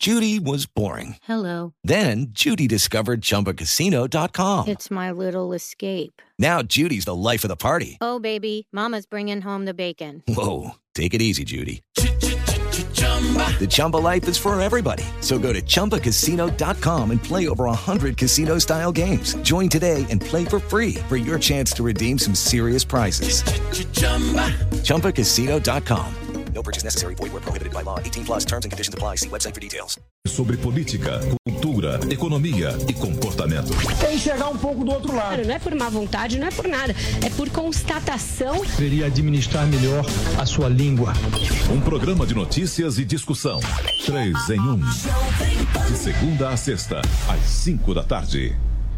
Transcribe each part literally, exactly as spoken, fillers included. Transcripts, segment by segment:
Judy was boring. Hello. Then Judy discovered Chumba Casino dot com. It's my little escape. Now Judy's the life of the party. Oh, baby, mama's bringing home the bacon. Whoa, take it easy, Judy. The Chumba life is for everybody. So go to Chumba Casino dot com and play over one hundred casino-style games. Join today and play for free for your chance to redeem some serious prizes. Chumba Casino dot com. No purchase necessary. Void where prohibited by law. eighteen plus terms and conditions apply. See website for details. Sobre política, cultura, economia e comportamento. Tem que chegar um pouco do outro lado. Não é por má vontade, não é por nada. É por constatação. Deveria administrar melhor a sua língua. Um programa de notícias e discussão. Três em um. De segunda a sexta, às cinco da tarde.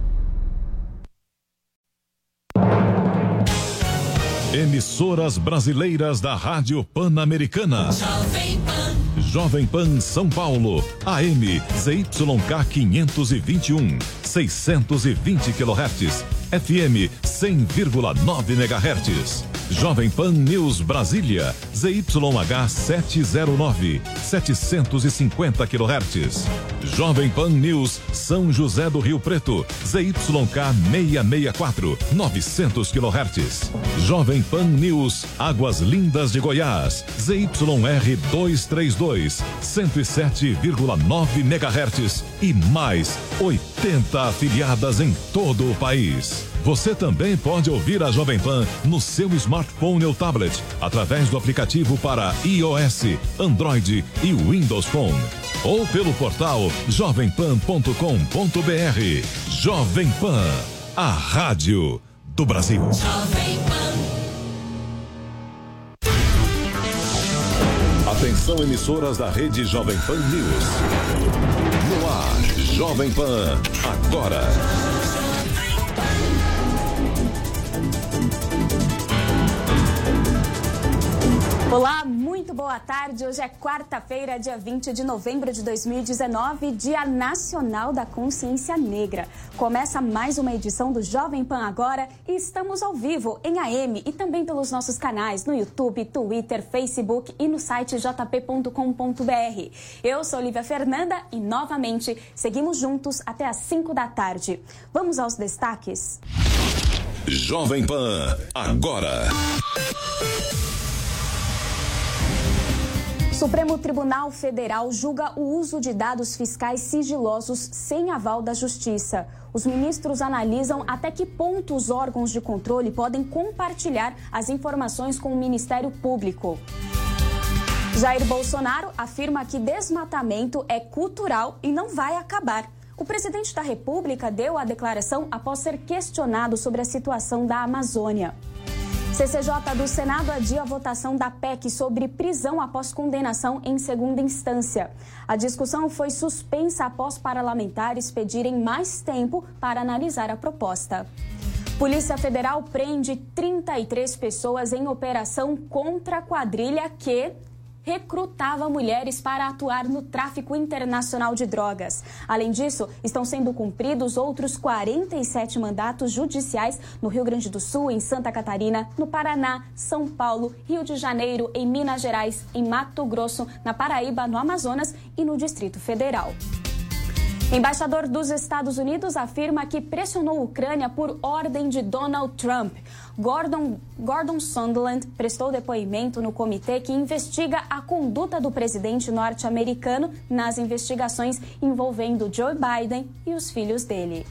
Emissoras brasileiras da Rádio Pan-Americana. Jovem Pan. Jovem Pan São Paulo. A M Z Y K quinhentos e vinte e um, seiscentos e vinte quilohertz. F M cem vírgula nove megahertz. Jovem Pan News Brasília. Z Y H setecentos e nove, setecentos e cinquenta quilohertz. Jovem Pan News São José do Rio Preto. Z Y K seiscentos e sessenta e quatro, novecentos quilohertz. Jovem Pan News Águas Lindas de Goiás. Z Y R duzentos e trinta e dois, cento e sete vírgula nove megahertz e mais oitenta afiliadas em todo o país. Você também pode ouvir a Jovem Pan no seu smartphone ou tablet, através do aplicativo para iOS, Android e Windows Phone. Ou pelo portal jovem pan ponto com ponto b r. Jovem Pan, a rádio do Brasil. Jovem Pan. Atenção, emissoras da rede Jovem Pan News. No ar, Jovem Pan, agora. Olá, muito boa tarde. Hoje é quarta-feira, dia vinte de novembro de dois mil e dezenove, Dia Nacional da Consciência Negra. Começa mais uma edição do Jovem Pan Agora e estamos ao vivo em A M e também pelos nossos canais no YouTube, Twitter, Facebook e no site j p ponto com ponto b r. Eu sou Olivia Fernanda e, novamente, seguimos juntos até às cinco da tarde. Vamos aos destaques. Jovem Pan Agora. Supremo Tribunal Federal julga o uso de dados fiscais sigilosos sem aval da Justiça. Os ministros analisam até que ponto os órgãos de controle podem compartilhar as informações com o Ministério Público. Jair Bolsonaro afirma que desmatamento é cultural e não vai acabar. O presidente da República deu a declaração após ser questionado sobre a situação da Amazônia. C C J do Senado adia a votação da P E C sobre prisão após condenação em segunda instância. A discussão foi suspensa após parlamentares pedirem mais tempo para analisar a proposta. Polícia Federal prende trinta e três pessoas em operação contra a quadrilha que recrutava mulheres para atuar no tráfico internacional de drogas. Além disso, estão sendo cumpridos outros quarenta e sete mandatos judiciais no Rio Grande do Sul, em Santa Catarina, no Paraná, São Paulo, Rio de Janeiro, em Minas Gerais, em Mato Grosso, na Paraíba, no Amazonas e no Distrito Federal. Embaixador dos Estados Unidos afirma que pressionou a Ucrânia por ordem de Donald Trump. Gordon, Gordon Sondland prestou depoimento no comitê que investiga a conduta do presidente norte-americano nas investigações envolvendo Joe Biden e os filhos dele.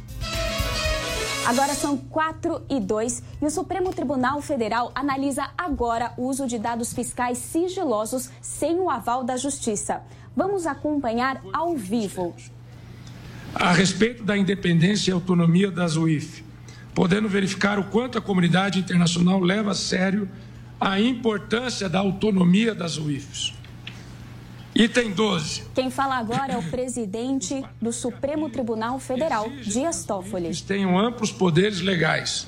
Agora são quatro e dois e o Supremo Tribunal Federal analisa agora o uso de dados fiscais sigilosos sem o aval da Justiça. Vamos acompanhar ao vivo. A respeito da independência e autonomia das U I F, podendo verificar o quanto a comunidade internacional leva a sério a importância da autonomia das U I Fs. Item doze. Quem fala agora é o presidente do Supremo Tribunal Federal, Dias Toffoli. Eles tenham amplos poderes legais,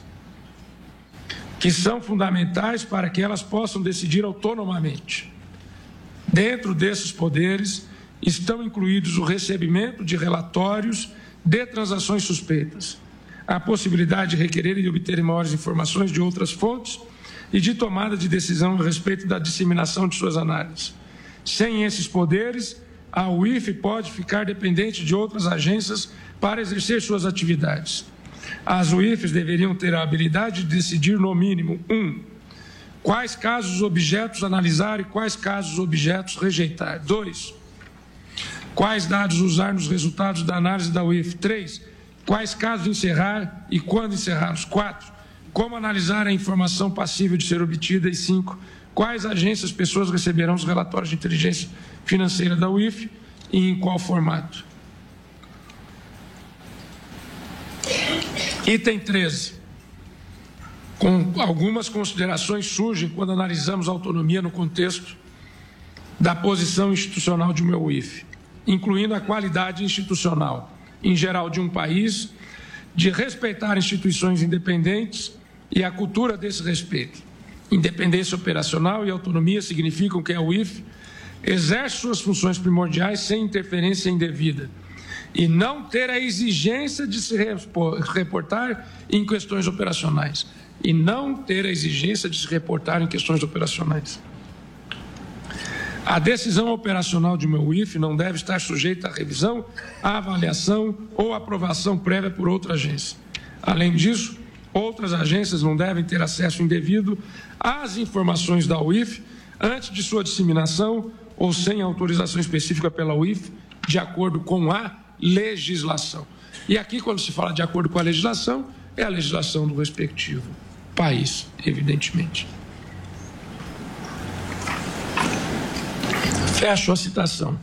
que são fundamentais para que elas possam decidir autonomamente. Dentro desses poderes estão incluídos o recebimento de relatórios de transações suspeitas, a possibilidade de requerer e obter maiores informações de outras fontes e de tomada de decisão a respeito da disseminação de suas análises. Sem esses poderes, a U I F pode ficar dependente de outras agências para exercer suas atividades. As U I Fs deveriam ter a habilidade de decidir, no mínimo, um, quais casos objetos analisar e quais casos objetos rejeitar. Dois, quais dados usar nos resultados da análise da U I F. Três, quais casos encerrar e quando encerrá-los. Quatro, como analisar a informação passível de ser obtida. E cinco, quais agências pessoas receberão os relatórios de inteligência financeira da U I F e em qual formato. Item treze. Com algumas considerações surgem quando analisamos a autonomia no contexto da posição institucional de uma U I F, incluindo a qualidade institucional, em geral, de um país, de respeitar instituições independentes e a cultura desse respeito. Independência operacional e autonomia significam que a U I F exerce suas funções primordiais sem interferência indevida e não ter a exigência de se reportar em questões operacionais. E não ter a exigência de se reportar em questões operacionais. A decisão operacional de uma U I F não deve estar sujeita à revisão, à avaliação ou aprovação prévia por outra agência. Além disso, outras agências não devem ter acesso indevido às informações da U I F antes de sua disseminação ou sem autorização específica pela U I F, de acordo com a legislação. E aqui, quando se fala de acordo com a legislação, é a legislação do respectivo país, evidentemente. Fecho a citação.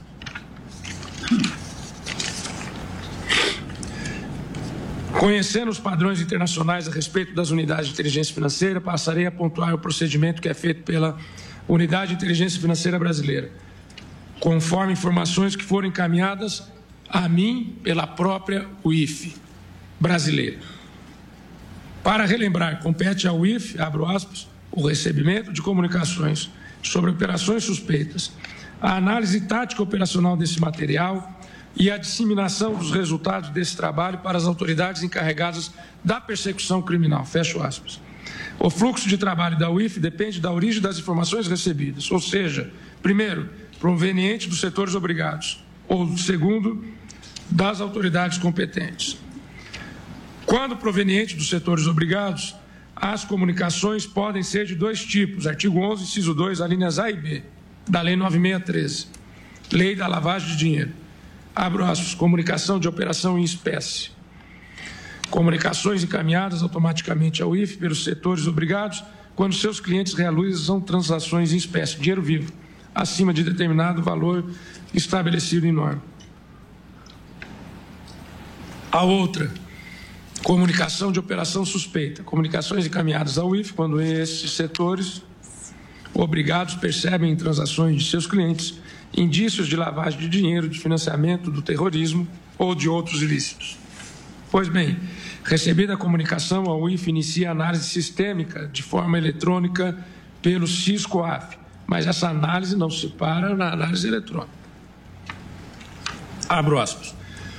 Conhecendo os padrões internacionais a respeito das unidades de inteligência financeira, passarei a pontuar o procedimento que é feito pela Unidade de Inteligência Financeira Brasileira, conforme informações que foram encaminhadas a mim pela própria U I F brasileira. Para relembrar, compete à U I F, abro aspas, o recebimento de comunicações sobre operações suspeitas, a análise tática operacional desse material e a disseminação dos resultados desse trabalho para as autoridades encarregadas da persecução criminal. Fecho aspas. O fluxo de trabalho da U I F depende da origem das informações recebidas, ou seja, primeiro, proveniente dos setores obrigados, ou segundo, das autoridades competentes. Quando proveniente dos setores obrigados, as comunicações podem ser de dois tipos, artigo onze, inciso dois, alíneas A e B, da Lei nove mil seiscentos e treze, Lei da Lavagem de Dinheiro. Abro aspas, comunicação de operação em espécie. Comunicações encaminhadas automaticamente ao I F pelos setores obrigados quando seus clientes realizam transações em espécie, dinheiro vivo, acima de determinado valor estabelecido em norma. A outra, comunicação de operação suspeita, comunicações encaminhadas ao I F quando esses setores obrigados percebem em transações de seus clientes indícios de lavagem de dinheiro, de financiamento do terrorismo ou de outros ilícitos. Pois bem, recebida a comunicação, a U I F inicia a análise sistêmica de forma eletrônica pelo SISCOAF, mas essa análise não se para na análise eletrônica. Abro aspas.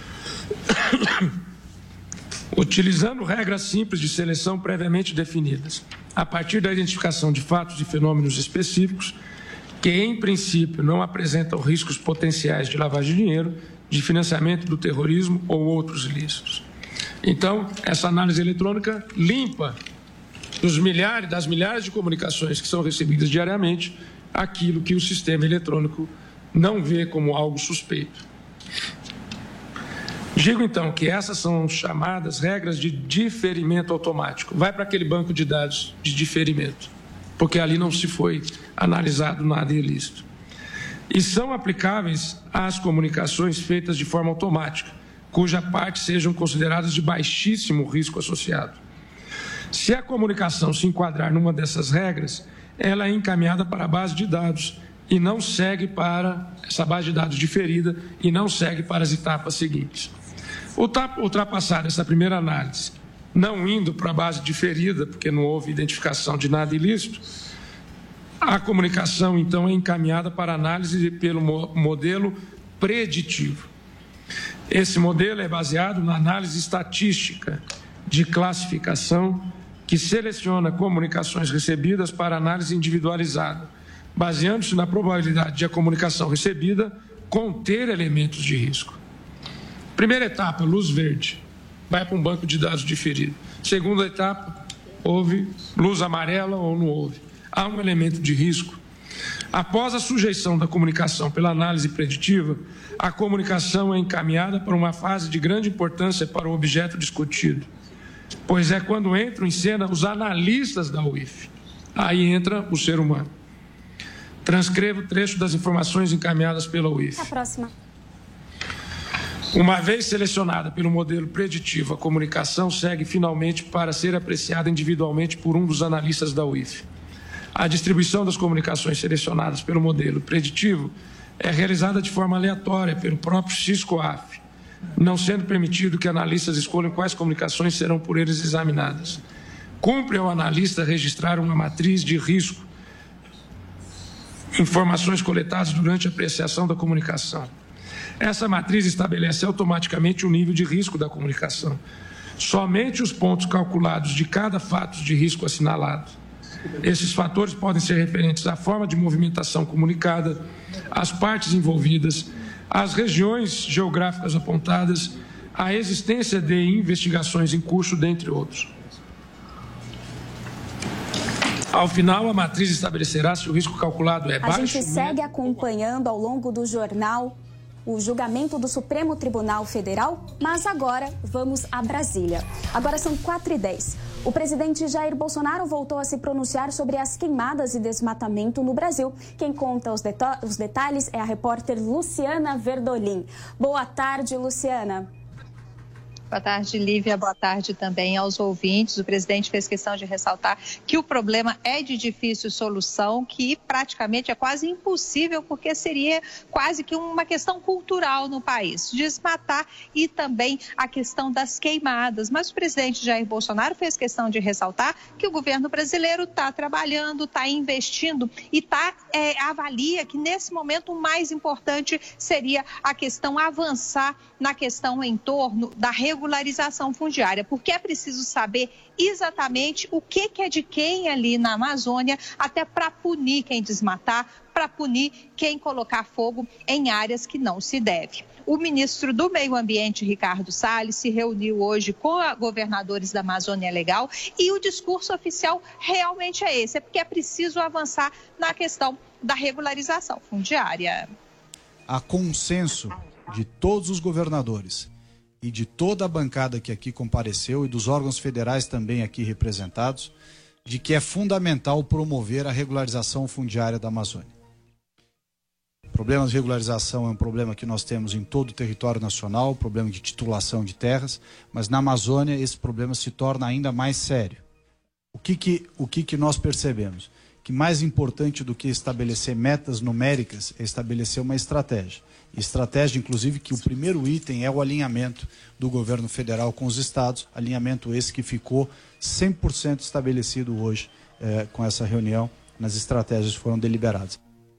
Utilizando regras simples de seleção previamente definidas, a partir da identificação de fatos e fenômenos específicos que, em princípio, não apresentam riscos potenciais de lavagem de dinheiro, de financiamento do terrorismo ou outros ilícitos. Então, essa análise eletrônica limpa dos milhares, das milhares de comunicações que são recebidas diariamente aquilo que o sistema eletrônico não vê como algo suspeito. Digo, então, que essas são chamadas regras de diferimento automático. Vai para aquele banco de dados de diferimento, porque ali não se foi analisado nada ilícito. E são aplicáveis às comunicações feitas de forma automática, cuja parte sejam consideradas de baixíssimo risco associado. Se a comunicação se enquadrar numa dessas regras, ela é encaminhada para a base de dados e não segue para essa base de dados diferida e não segue para as etapas seguintes. Ultrapassada essa primeira análise, não indo para a base diferida, porque não houve identificação de nada ilícito, a comunicação, então, é encaminhada para análise pelo modelo preditivo. Esse modelo é baseado na análise estatística de classificação que seleciona comunicações recebidas para análise individualizada, baseando-se na probabilidade de a comunicação recebida conter elementos de risco. Primeira etapa, luz verde, vai para um banco de dados diferido. Segunda etapa, houve luz amarela ou não houve. Há um elemento de risco. Após a sujeição da comunicação pela análise preditiva, a comunicação é encaminhada para uma fase de grande importância para o objeto discutido, pois é quando entram em cena os analistas da U I F. Aí entra o ser humano. Transcrevo o trecho das informações encaminhadas pela U I F. A próxima. Uma vez selecionada pelo modelo preditivo, a comunicação segue finalmente para ser apreciada individualmente por um dos analistas da U I F. A distribuição das comunicações selecionadas pelo modelo preditivo é realizada de forma aleatória pelo próprio Cisco-A F, não sendo permitido que analistas escolham quais comunicações serão por eles examinadas. Cumpre ao analista registrar uma matriz de risco, informações coletadas durante a apreciação da comunicação. Essa matriz estabelece automaticamente o nível de risco da comunicação. Somente os pontos calculados de cada fato de risco assinalado. Esses fatores podem ser referentes à forma de movimentação comunicada, às partes envolvidas, às regiões geográficas apontadas, à existência de investigações em curso, dentre outros. Ao final, a matriz estabelecerá se o risco calculado é baixo... A gente segue acompanhando ao longo do jornal o julgamento do Supremo Tribunal Federal, mas agora vamos a Brasília. Agora são quatro e dez. O presidente Jair Bolsonaro voltou a se pronunciar sobre as queimadas e desmatamento no Brasil. Quem conta os, os detalhes é a repórter Luciana Verdolim. Boa tarde, Luciana. Boa tarde, Lívia. Boa tarde também aos ouvintes. O presidente fez questão de ressaltar que o problema é de difícil solução, que praticamente é quase impossível, porque seria quase que uma questão cultural no país. Desmatar e também a questão das queimadas. Mas o presidente Jair Bolsonaro fez questão de ressaltar que o governo brasileiro está trabalhando, está investindo e tá, é, avalia que nesse momento o mais importante seria a questão avançar na questão em torno da regulação regularização fundiária, porque é preciso saber exatamente o que, que é de quem ali na Amazônia, até para punir quem desmatar, para punir quem colocar fogo em áreas que não se deve. O ministro do Meio Ambiente, Ricardo Salles, se reuniu hoje com governadores da Amazônia Legal e o discurso oficial realmente é esse, é porque é preciso avançar na questão da regularização fundiária. Há consenso de todos os governadores e de toda a bancada que aqui compareceu e dos órgãos federais também aqui representados, de que é fundamental promover a regularização fundiária da Amazônia. O problema de regularização é um problema que nós temos em todo o território nacional, problema de titulação de terras, mas na Amazônia esse problema se torna ainda mais sério. O que que, o que que nós percebemos? Que mais importante do que estabelecer metas numéricas é estabelecer uma estratégia. Estratégia, inclusive, que o primeiro item é o alinhamento do governo federal com os estados, alinhamento esse que ficou cem por cento estabelecido hoje eh, com essa reunião, nas estratégias que foram deliberadas.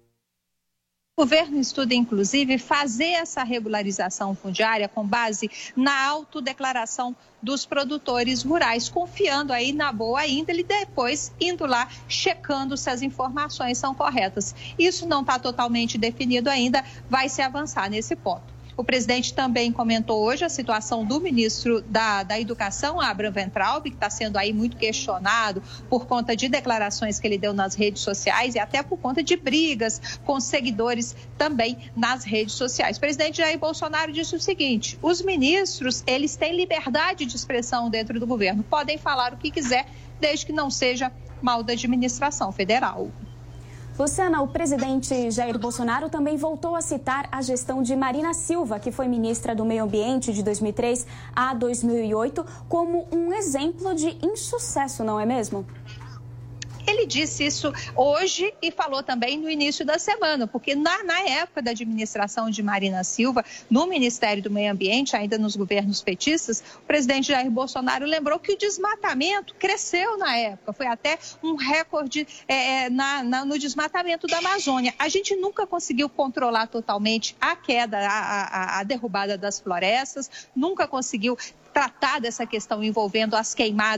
O governo estuda, inclusive, fazer essa regularização fundiária com base na autodeclaração dos produtores rurais, confiando aí na boa índole e depois indo lá checando se as informações são corretas. Isso não está totalmente definido ainda, vai se avançar nesse ponto. O presidente também comentou hoje a situação do ministro da, da Educação, Abraham Weintraub, que está sendo aí muito questionado por conta de declarações que ele deu nas redes sociais e até por conta de brigas com seguidores também nas redes sociais. O presidente Jair Bolsonaro disse o seguinte: os ministros, eles têm liberdade de expressão dentro do governo, podem falar o que quiser, desde que não seja mal da administração federal. Luciana, o presidente Jair Bolsonaro também voltou a citar a gestão de Marina Silva, que foi ministra do Meio Ambiente de dois mil e três a dois mil e oito, como um exemplo de insucesso, não é mesmo? Ele disse isso hoje e falou também no início da semana, porque na, na época da administração de Marina Silva, no Ministério do Meio Ambiente, ainda nos governos petistas, o presidente Jair Bolsonaro lembrou que o desmatamento cresceu na época, foi até um recorde é, na, na, no desmatamento da Amazônia. A gente nunca conseguiu controlar totalmente a queda, a, a, a derrubada das florestas, nunca conseguiu tratar dessa questão envolvendo as queimadas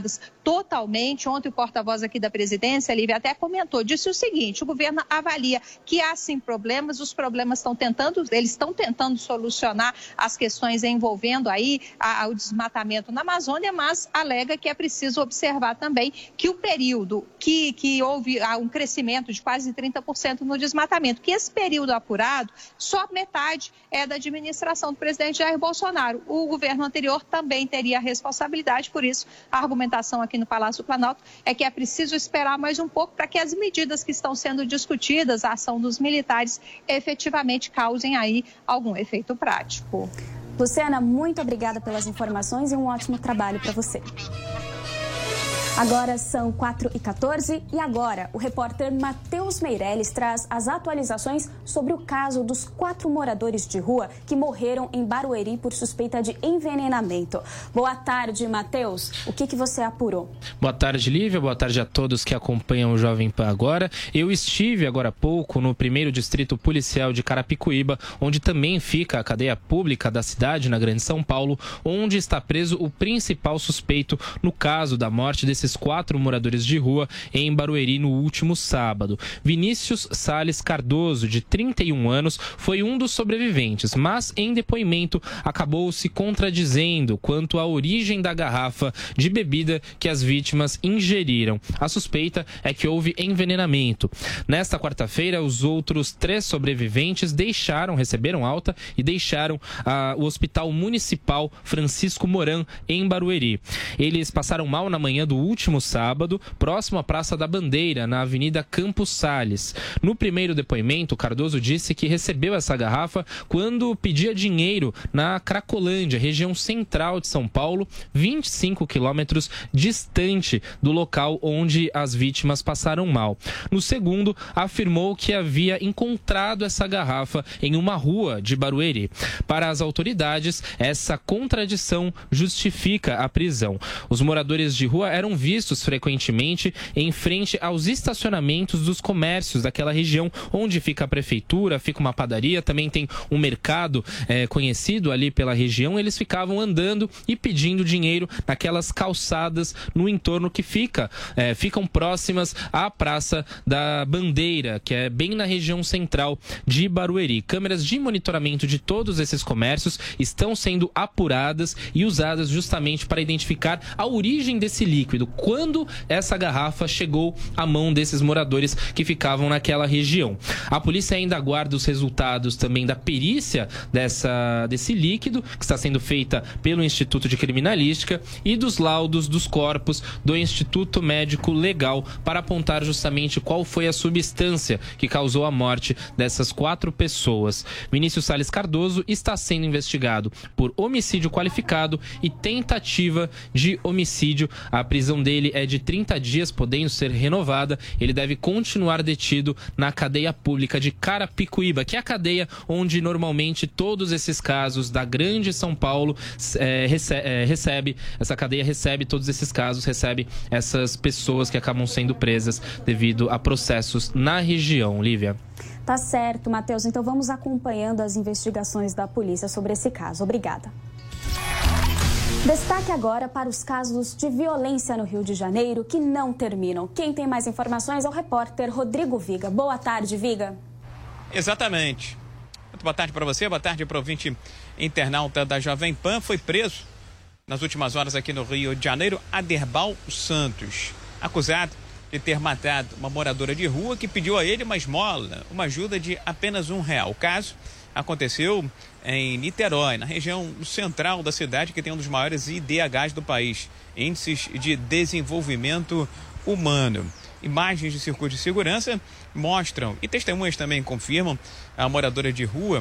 totalmente. Ontem o porta-voz aqui da presidência, Lívia, até comentou, disse o seguinte: o governo avalia que há sim problemas, os problemas estão tentando, eles estão tentando solucionar as questões envolvendo aí a, a, o desmatamento na Amazônia, mas alega que é preciso observar também que o período que, que houve um crescimento de quase trinta por cento no desmatamento, que esse período apurado, só metade é da administração do presidente Jair Bolsonaro. O governo anterior também teria a responsabilidade, por isso a argumentação aqui no Palácio do Planalto é que é preciso esperar mais um pouco para que as medidas que estão sendo discutidas, a ação dos militares, efetivamente causem aí algum efeito prático. Luciana, muito obrigada pelas informações e um ótimo trabalho para você. Agora são quatro e quatorze e agora o repórter Matheus Meirelles traz as atualizações sobre o caso dos quatro moradores de rua que morreram em Barueri por suspeita de envenenamento. Boa tarde, Matheus. O que, que você apurou? Boa tarde, Lívia. Boa tarde a todos que acompanham o Jovem Pan agora. Eu estive agora há pouco no primeiro distrito policial de Carapicuíba, onde também fica a cadeia pública da cidade, na Grande São Paulo, onde está preso o principal suspeito no caso da morte desses quatro moradores de rua em Barueri no último sábado. Vinícius Salles Cardoso, de trinta e um anos, foi um dos sobreviventes, mas em depoimento acabou se contradizendo quanto à origem da garrafa de bebida que as vítimas ingeriram. A suspeita é que houve envenenamento. Nesta quarta-feira, os outros três sobreviventes deixaram, receberam alta e deixaram ah, o Hospital Municipal Francisco Moran, em Barueri. Eles passaram mal na manhã do último último sábado, próximo à Praça da Bandeira, na Avenida Campos Sales. No primeiro depoimento, Cardoso disse que recebeu essa garrafa quando pedia dinheiro na Cracolândia, região central de São Paulo, vinte e cinco quilômetros distante do local onde as vítimas passaram mal. No segundo, afirmou que havia encontrado essa garrafa em uma rua de Barueri. Para as autoridades, essa contradição justifica a prisão. Os moradores de rua eram vistos frequentemente em frente aos estacionamentos dos comércios daquela região, onde fica a prefeitura, fica uma padaria, também tem um mercado é, conhecido ali pela região. Eles ficavam andando e pedindo dinheiro naquelas calçadas no entorno que fica, é, ficam próximas à Praça da Bandeira, que é bem na região central de Barueri. Câmeras de monitoramento de todos esses comércios estão sendo apuradas e usadas justamente para identificar a origem desse líquido, quando essa garrafa chegou à mão desses moradores que ficavam naquela região. A polícia ainda aguarda os resultados também da perícia dessa, desse líquido, que está sendo feita pelo Instituto de Criminalística, e dos laudos dos corpos do Instituto Médico Legal, para apontar justamente qual foi a substância que causou a morte dessas quatro pessoas. Vinícius Salles Cardoso está sendo investigado por homicídio qualificado e tentativa de homicídio. A prisão dele é de trinta dias, podendo ser renovada. Ele deve continuar detido na cadeia pública de Carapicuíba, que é a cadeia onde normalmente todos esses casos da Grande São Paulo é, recebe, é, recebe, essa cadeia recebe todos esses casos, recebe essas pessoas que acabam sendo presas devido a processos na região. Lívia. Tá certo, Matheus. Então vamos acompanhando as investigações da polícia sobre esse caso. Obrigada. Destaque agora para os casos de violência no Rio de Janeiro que não terminam. Quem tem mais informações é o repórter Rodrigo Viga. Boa tarde, Viga. Exatamente. Muito boa tarde para você, boa tarde para o ouvinte internauta da Jovem Pan. Foi preso nas últimas horas aqui no Rio de Janeiro Aderbal Santos, acusado de ter matado uma moradora de rua que pediu a ele uma esmola, uma ajuda de apenas um real. O caso aconteceu em Niterói, na região central da cidade, que tem um dos maiores I D Hs do país, Índices de Desenvolvimento Humano. Imagens de circuito de segurança mostram, e testemunhas também confirmam, a moradora de rua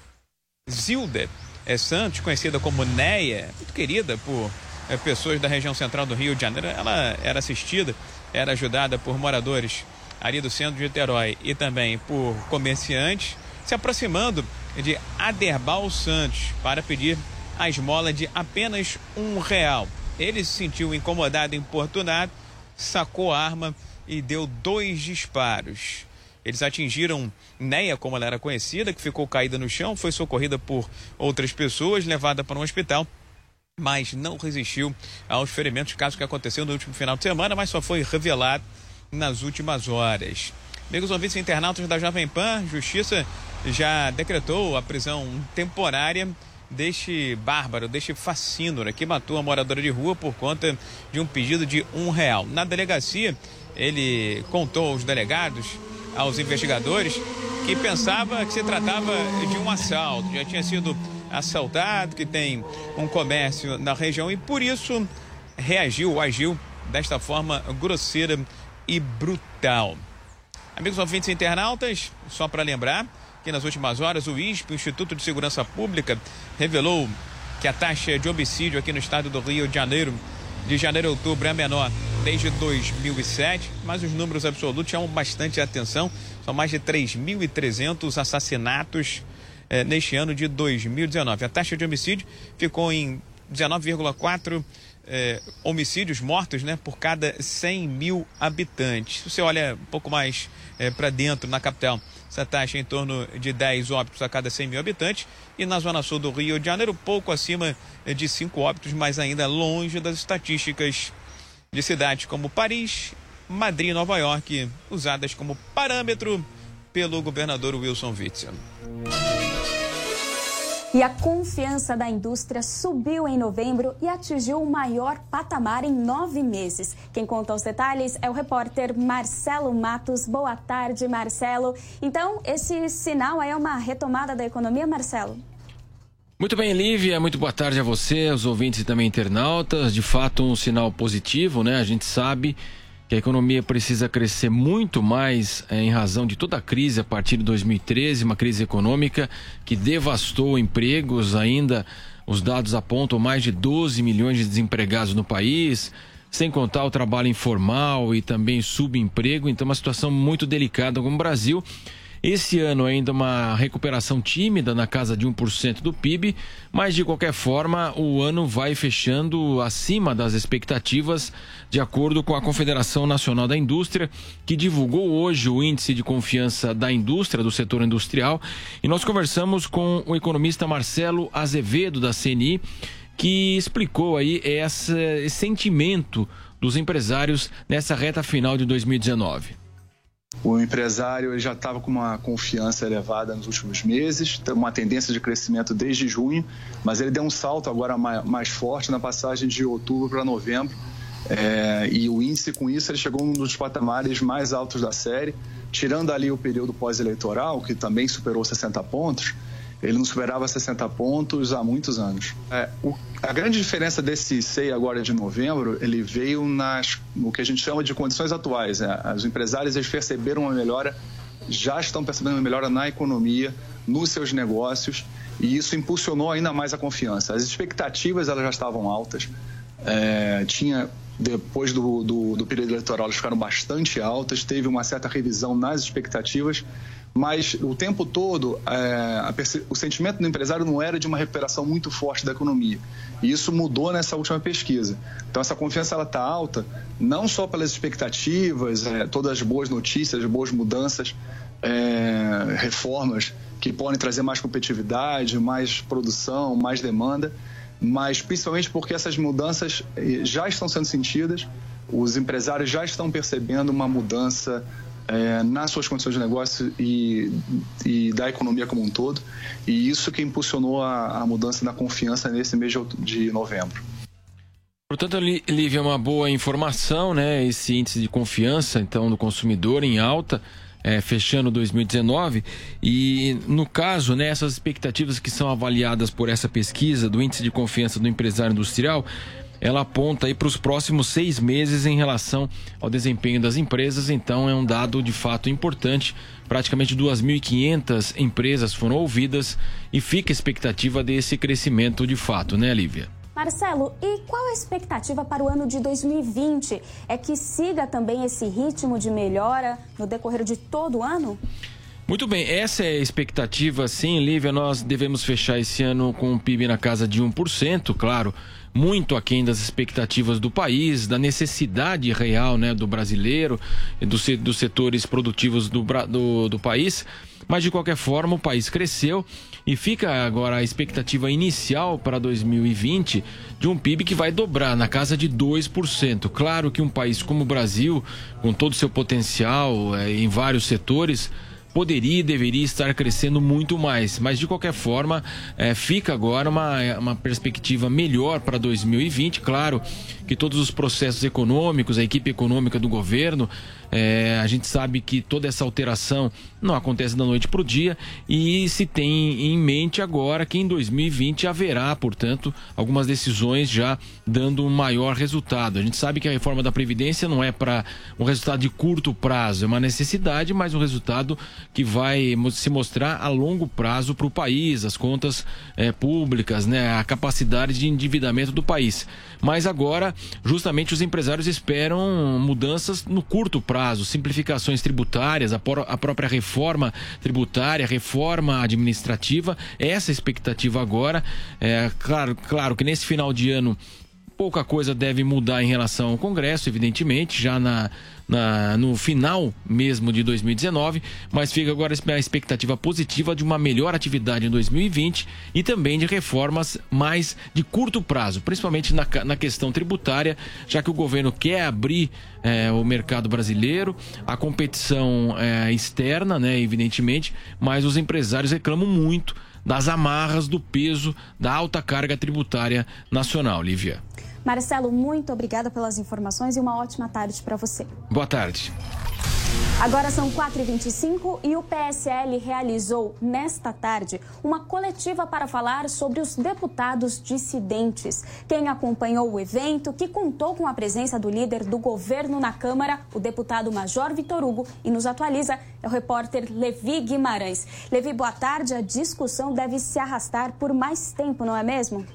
Zilda é, Santos, conhecida como Neia, muito querida por é, pessoas da região central do Rio de Janeiro. Ela era assistida, era ajudada por moradores ali do centro de Niterói e também por comerciantes, se aproximando de Aderbal Santos para pedir a esmola de apenas um real. Ele se sentiu incomodado, importunado, sacou a arma e deu dois disparos. Eles atingiram Neia, como ela era conhecida, que ficou caída no chão, foi socorrida por outras pessoas, levada para um hospital mas não resistiu aos ferimentos, caso que aconteceu no último final de semana, mas só foi revelado nas últimas horas. Amigos ouvintes e internautas da Jovem Pan, Justiça já decretou a prisão temporária deste bárbaro, deste facínora que matou a moradora de rua por conta de um pedido de um real. Na delegacia, ele contou aos delegados, aos investigadores, que pensava que se tratava de um assalto, já tinha sido assaltado, que tem um comércio na região e por isso reagiu, agiu desta forma grosseira e brutal. Amigos ouvintes e internautas, só para lembrar que nas últimas horas o I S P, o Instituto de Segurança Pública, revelou que a taxa de homicídio aqui no estado do Rio de Janeiro, de janeiro a outubro, é a menor desde dois mil e sete, mas os números absolutos chamam bastante atenção. São mais de três mil e trezentos assassinatos eh, neste ano de dois mil e dezenove. A taxa de homicídio ficou em dezenove vírgula quatro eh, homicídios mortos, né, por cada cem mil habitantes. Se você olha um pouco mais eh, para dentro, na capital, essa taxa é em torno de dez óbitos a cada cem mil habitantes, e na zona sul do Rio de Janeiro, pouco acima de cinco óbitos, mas ainda longe das estatísticas de cidades como Paris, Madrid e Nova York, usadas como parâmetro pelo governador Wilson Witzel. E a confiança da indústria subiu em novembro e atingiu o maior patamar em nove meses. Quem conta os detalhes é o repórter Marcelo Matos. Boa tarde, Marcelo. Então, esse sinal aí é uma retomada da economia, Marcelo? Muito bem, Lívia, muito boa tarde a você, aos ouvintes e também internautas. De fato, um sinal positivo, né? A gente sabe que a economia precisa crescer muito mais é, em razão de toda a crise a partir de dois mil e treze, uma crise econômica que devastou empregos. Ainda os dados apontam mais de doze milhões de desempregados no país, sem contar o trabalho informal e também subemprego. Então, uma situação muito delicada como o Brasil. Esse ano ainda uma recuperação tímida na casa de um por cento do P I B, mas de qualquer forma o ano vai fechando acima das expectativas, de acordo com a Confederação Nacional da Indústria, que divulgou hoje o índice de confiança da indústria, do setor industrial, e nós conversamos com o economista Marcelo Azevedo, da C N I, que explicou aí essa, esse sentimento dos empresários nessa reta final de dois mil e dezenove. O empresário ele já estava com uma confiança elevada nos últimos meses, uma tendência de crescimento desde junho, mas ele deu um salto agora mais, mais forte na passagem de outubro para novembro. É, e o índice, com isso, ele chegou a um dos patamares mais altos da série, tirando ali o período pós-eleitoral, que também superou sessenta pontos. Ele não superava sessenta pontos há muitos anos. É, o, a grande diferença desse C E I agora de novembro, ele veio nas, no que a gente chama de condições atuais. Né? Os empresários eles perceberam uma melhora, já estão percebendo uma melhora na economia, nos seus negócios, e isso impulsionou ainda mais a confiança. As expectativas elas já estavam altas, é, tinha... Depois do, do, do período eleitoral, elas ficaram bastante altas, teve uma certa revisão nas expectativas, mas o tempo todo é, a, o sentimento do empresário não era de uma recuperação muito forte da economia. E isso mudou nessa última pesquisa. Então, essa confiança está alta, não só pelas expectativas, é, todas as boas notícias, as boas mudanças, é, reformas que podem trazer mais competitividade, mais produção, mais demanda, mas principalmente porque essas mudanças já estão sendo sentidas, os empresários já estão percebendo uma mudança é, nas suas condições de negócio e, e da economia como um todo, e isso que impulsionou a, a mudança na confiança nesse mês de, de novembro. Portanto, Lívia, é uma boa informação, né? Esse índice de confiança, então, do consumidor em alta, É, fechando dois mil e dezenove, e no caso, né, essas expectativas que são avaliadas por essa pesquisa do índice de confiança do empresário industrial, ela aponta aí para os próximos seis meses em relação ao desempenho das empresas. Então é um dado de fato importante. Praticamente duas mil e quinhentas empresas foram ouvidas e fica a expectativa desse crescimento de fato, né, Lívia? Marcelo, e qual a expectativa para o ano de dois mil e vinte? É que siga também esse ritmo de melhora no decorrer de todo o ano? Muito bem, essa é a expectativa, sim, Lívia. Nós devemos fechar esse ano com um P I B na casa de um por cento, claro, muito aquém das expectativas do país, da necessidade real, né, do brasileiro, do, dos setores produtivos do, do, do país. mas de qualquer forma o país cresceu e fica agora a expectativa inicial para dois mil e vinte de um P I B que vai dobrar na casa de dois por cento. Claro que um país como o Brasil, com todo o seu potencial é, em vários setores, poderia e deveria estar crescendo muito mais, mas de qualquer forma é, fica agora uma, uma perspectiva melhor para dois mil e vinte. Claro que todos os processos econômicos, a equipe econômica do governo, é, a gente sabe que toda essa alteração não acontece da noite para o dia e se tem em mente agora que em dois mil e vinte haverá, portanto, algumas decisões já dando um maior resultado. A gente sabe que a reforma da Previdência não é para um resultado de curto prazo, é uma necessidade, mas um resultado que vai se mostrar a longo prazo para o país, as contas é, públicas, né, a capacidade de endividamento do país. Mas agora, justamente, os empresários esperam mudanças no curto prazo, simplificações tributárias, a, por, a própria reforma tributária, reforma administrativa. Essa é a expectativa agora. É, claro, claro que nesse final de ano pouca coisa deve mudar em relação ao Congresso, evidentemente, já na, na, no final mesmo de dois mil e dezenove, mas fica agora a expectativa positiva de uma melhor atividade em dois mil e vinte e também de reformas mais de curto prazo, principalmente na, na questão tributária, já que o governo quer abrir é, o mercado brasileiro, a competição é, externa, né, evidentemente, mas os empresários reclamam muito das amarras do peso da alta carga tributária nacional. Lívia. Marcelo, muito obrigada pelas informações e uma ótima tarde para você. Boa tarde. Agora são quatro e vinte e cinco e o P S L realizou, nesta tarde, uma coletiva para falar sobre os deputados dissidentes. Quem acompanhou o evento, que contou com a presença do líder do governo na Câmara, o deputado Major Vitor Hugo, e nos atualiza, é o repórter Levi Guimarães. Levi, boa tarde. A discussão deve se arrastar por mais tempo, não é mesmo?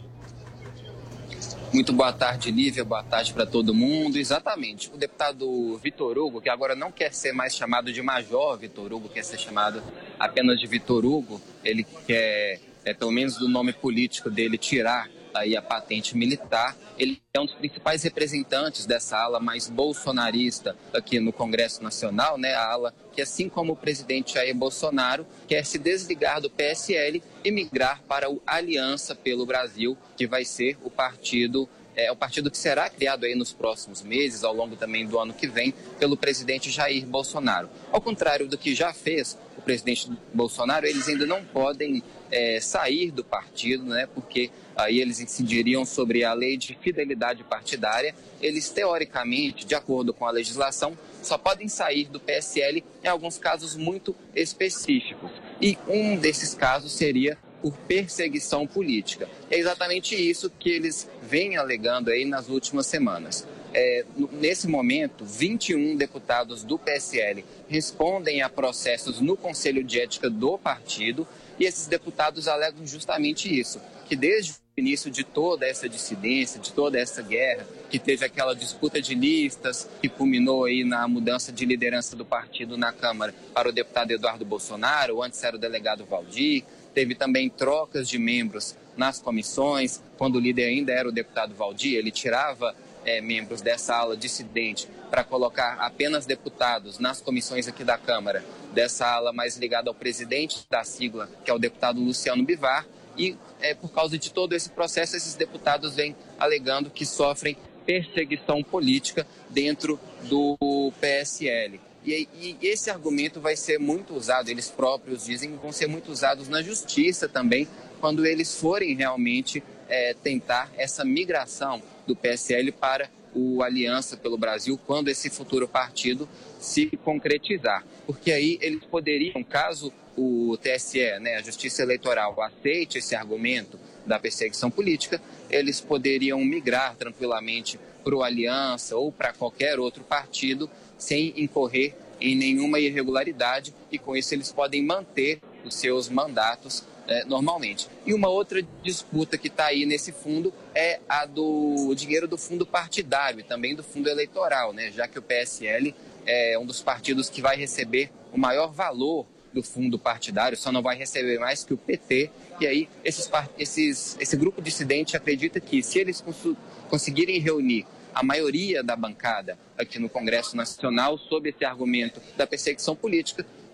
Muito boa tarde, Lívia. Boa tarde para todo mundo. Exatamente. O deputado Vitor Hugo, que agora não quer ser mais chamado de Major Vitor Hugo, quer ser chamado apenas de Vitor Hugo, ele quer, é, pelo menos do nome político dele, tirar aí a patente militar. Ele é um dos principais representantes dessa ala mais bolsonarista aqui no Congresso Nacional, né? A ala que, assim como o presidente Jair Bolsonaro, quer se desligar do P S L e migrar para o Aliança pelo Brasil, que vai ser o partido, é, o partido que será criado aí nos próximos meses, ao longo também do ano que vem, pelo presidente Jair Bolsonaro. Ao contrário do que já fez o presidente Bolsonaro, eles ainda não podem é, sair do partido, né? Porque aí eles incidiriam sobre a lei de fidelidade partidária. Eles, teoricamente, de acordo com a legislação, só podem sair do P S L em alguns casos muito específicos. E um desses casos seria por perseguição política. É exatamente isso que eles vêm alegando aí nas últimas semanas. É, nesse momento, vinte e um deputados do P S L respondem a processos no Conselho de Ética do partido e esses deputados alegam justamente isso, que desde o início de toda essa dissidência, de toda essa guerra, que teve aquela disputa de listas que culminou aí na mudança de liderança do partido na Câmara para o deputado Eduardo Bolsonaro, antes era o delegado Valdir, teve também trocas de membros nas comissões, quando o líder ainda era o deputado Valdir, ele tirava é, membros dessa ala dissidente para colocar apenas deputados nas comissões aqui da Câmara, dessa ala mais ligada ao presidente da sigla, que é o deputado Luciano Bivar, e é, por causa de todo esse processo, esses deputados vêm alegando que sofrem perseguição política dentro do P S L. E, e esse argumento vai ser muito usado, eles próprios dizem, vão ser muito usados na justiça também, quando eles forem realmente é, tentar essa migração do P S L para o Aliança pelo Brasil, quando esse futuro partido se concretizar. Porque aí eles poderiam, caso o T S E, né, a Justiça Eleitoral, aceite esse argumento da perseguição política, eles poderiam migrar tranquilamente para o Aliança ou para qualquer outro partido sem incorrer em nenhuma irregularidade e com isso eles podem manter os seus mandatos é, normalmente. E uma outra disputa que está aí nesse fundo é a do dinheiro do fundo partidário e também do fundo eleitoral, né, já que o P S L é um dos partidos que vai receber o maior valor do fundo partidário, só não vai receber mais que o P T, e aí esses, esses, esse grupo dissidente acredita que se eles cons conseguirem reunir a maioria da bancada aqui no Congresso Nacional sob esse argumento da perseguição política,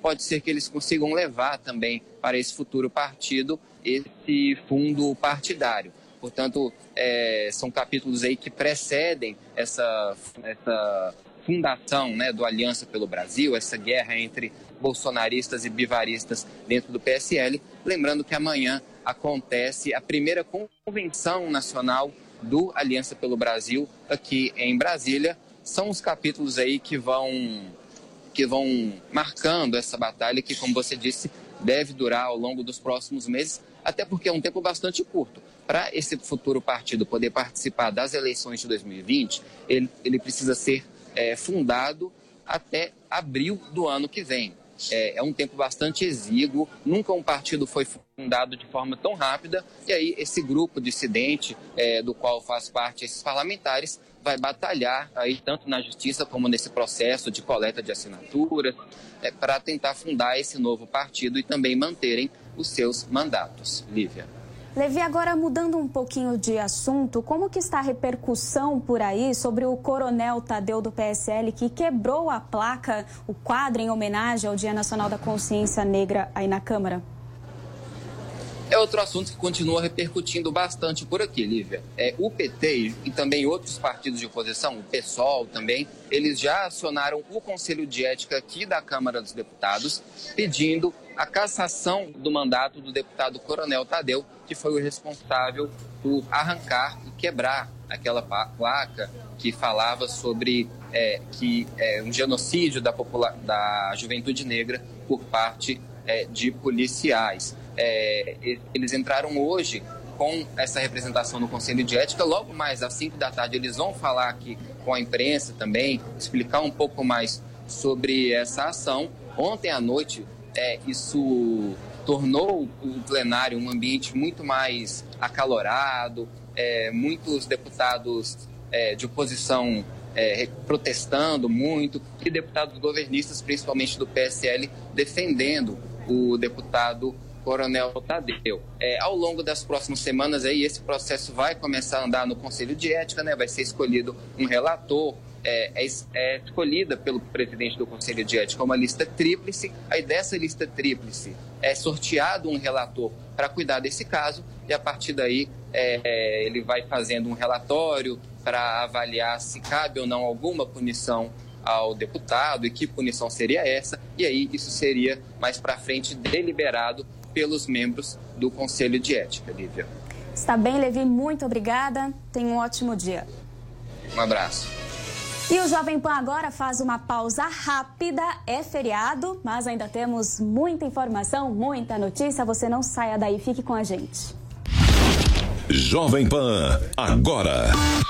pode ser que eles consigam levar também para esse futuro partido esse fundo partidário. Portanto, é, são capítulos aí que precedem essa, essa fundação, né, do Aliança pelo Brasil, essa guerra entre bolsonaristas e bivaristas dentro do P S L. Lembrando que amanhã acontece a primeira convenção nacional do Aliança pelo Brasil aqui em Brasília. São os capítulos aí que vão, que vão marcando essa batalha que, como você disse, deve durar ao longo dos próximos meses, até porque é um tempo bastante curto. Para esse futuro partido poder participar das eleições de dois mil e vinte, ele, ele precisa ser é, fundado até abril do ano que vem. É, é um tempo bastante exíguo, nunca um partido foi fundado de forma tão rápida, e aí esse grupo dissidente, é, do qual faz parte esses parlamentares, vai batalhar aí tanto na justiça como nesse processo de coleta de assinaturas, é, para tentar fundar esse novo partido e também manterem os seus mandatos. Lívia. Levi, agora mudando um pouquinho de assunto, como que está a repercussão por aí sobre o coronel Tadeu do P S L que quebrou a placa, o quadro em homenagem ao Dia Nacional da Consciência Negra aí na Câmara? É outro assunto que continua repercutindo bastante por aqui, Lívia. É, o P T e também outros partidos de oposição, o PSOL também, eles já acionaram o Conselho de Ética aqui da Câmara dos Deputados, pedindo a cassação do mandato do deputado Coronel Tadeu, que foi o responsável por arrancar e quebrar aquela placa que falava sobre é, que, é, um genocídio da, popula- da juventude negra por parte é, de policiais. É, eles entraram hoje com essa representação no Conselho de Ética. Logo mais às cinco da tarde eles vão falar aqui com a imprensa também, explicar um pouco mais sobre essa ação. Ontem à noite, é, isso tornou o plenário um ambiente muito mais acalorado, é, muitos deputados é, de oposição é, protestando muito, e deputados governistas, principalmente do P S L, defendendo o deputado Coronel Tadeu. É, ao longo das próximas semanas, aí, esse processo vai começar a andar no Conselho de Ética, né? Vai ser escolhido um relator, é, é, é escolhida pelo presidente do Conselho de Ética uma lista tríplice. Aí dessa lista tríplice é sorteado um relator para cuidar desse caso, e a partir daí é, é, ele vai fazendo um relatório para avaliar se cabe ou não alguma punição ao deputado e que punição seria essa, e aí isso seria mais para frente deliberado pelos membros do Conselho de Ética, Lívia. Está bem, Levi, muito obrigada. Tenha um ótimo dia. Um abraço. E o Jovem Pan agora faz uma pausa rápida, é feriado, mas ainda temos muita informação, muita notícia. Você não saia daí, fique com a gente. Jovem Pan, agora.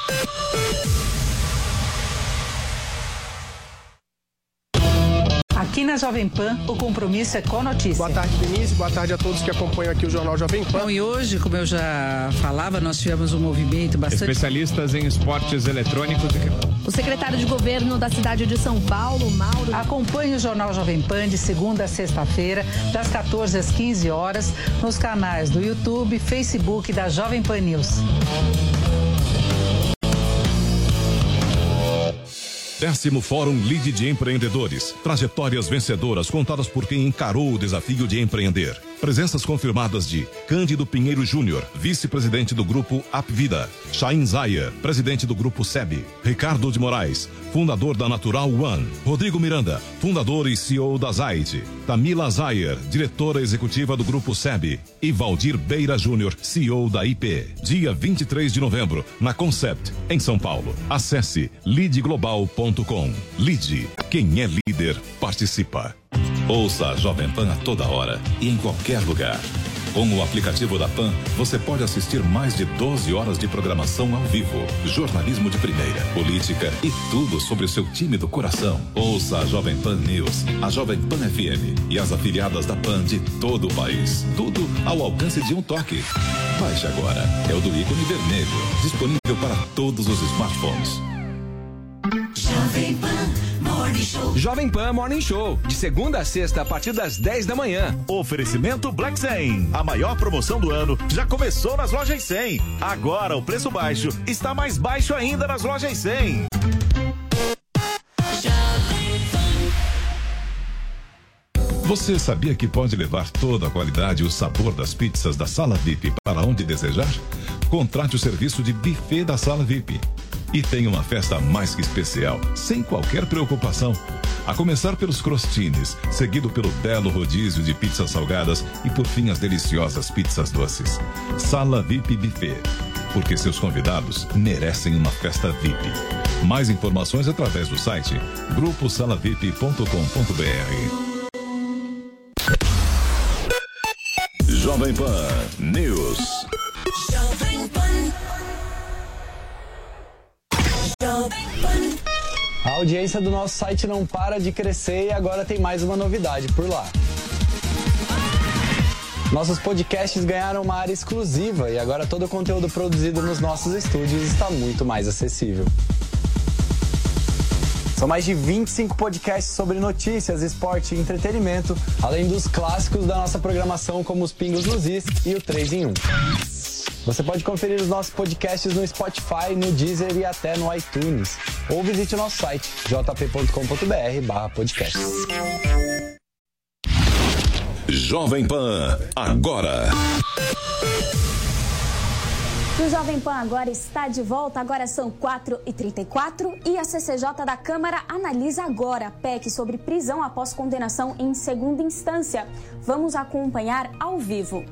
Aqui na Jovem Pan, o compromisso é com a notícia. Boa tarde, Denise. Boa tarde a todos que acompanham aqui o Jornal Jovem Pan. Bom, e hoje, como eu já falava, nós tivemos um movimento bastante... Especialistas em esportes eletrônicos e... O secretário de governo da cidade de São Paulo, Mauro... Acompanhe o Jornal Jovem Pan de segunda a sexta-feira, das quatorze às quinze horas, nos canais do YouTube e Facebook da Jovem Pan News. Décimo Fórum Lead de Empreendedores. Trajetórias vencedoras contadas por quem encarou o desafio de empreender. Presenças confirmadas de Cândido Pinheiro Júnior, vice-presidente do Grupo Apvida. Shain Zayer, presidente do Grupo S E B. Ricardo de Moraes, fundador da Natural One. Rodrigo Miranda, fundador e C E O da Zait. Tamila Zayer, diretora executiva do Grupo S E B. E Valdir Beira Júnior, C E O da I P. Dia vinte e três de novembro, na Concept, em São Paulo. Acesse lead global ponto com. Lead, quem é líder, participa. Ouça a Jovem Pan a toda hora e em qualquer lugar. Com o aplicativo da Pan, você pode assistir mais de doze horas de programação ao vivo, jornalismo de primeira, política e tudo sobre o seu time do coração. Ouça a Jovem Pan News, a Jovem Pan F M e as afiliadas da Pan de todo o país. Tudo ao alcance de um toque. Baixe agora. É o do ícone vermelho, disponível para todos os smartphones. Jovem Pan Morning Show. Jovem Pan Morning Show, de segunda a sexta a partir das dez da manhã. Oferecimento Black cem. A maior promoção do ano já começou nas lojas cem. Agora o preço baixo está mais baixo ainda nas lojas cem. Você sabia que pode levar toda a qualidade e o sabor das pizzas da Sala V I P para onde desejar? Contrate o serviço de buffet da Sala V I P. E tenha uma festa mais que especial, sem qualquer preocupação. A começar pelos crostines, seguido pelo belo rodízio de pizzas salgadas e por fim as deliciosas pizzas doces. Sala V I P Buffet, porque seus convidados merecem uma festa V I P. Mais informações através do site grupo sala v i p ponto com ponto b r. Jovem Pan News. Jovem Pan. A audiência do nosso site não para de crescer e agora tem mais uma novidade por lá. Nossos podcasts ganharam uma área exclusiva e agora todo o conteúdo produzido nos nossos estúdios está muito mais acessível. São mais de vinte e cinco podcasts sobre notícias, esporte e entretenimento, além dos clássicos da nossa programação como os Pingos nos Is e o três em um. Você pode conferir os nossos podcasts no Spotify, no Deezer e até no iTunes. Ou visite o nosso site, j p ponto com ponto b r barra podcast. Jovem Pan, agora. O Jovem Pan agora está de volta, agora são quatro e trinta e quatro e a C C J da Câmara analisa agora a P E C sobre prisão após condenação em segunda instância. Vamos acompanhar ao vivo.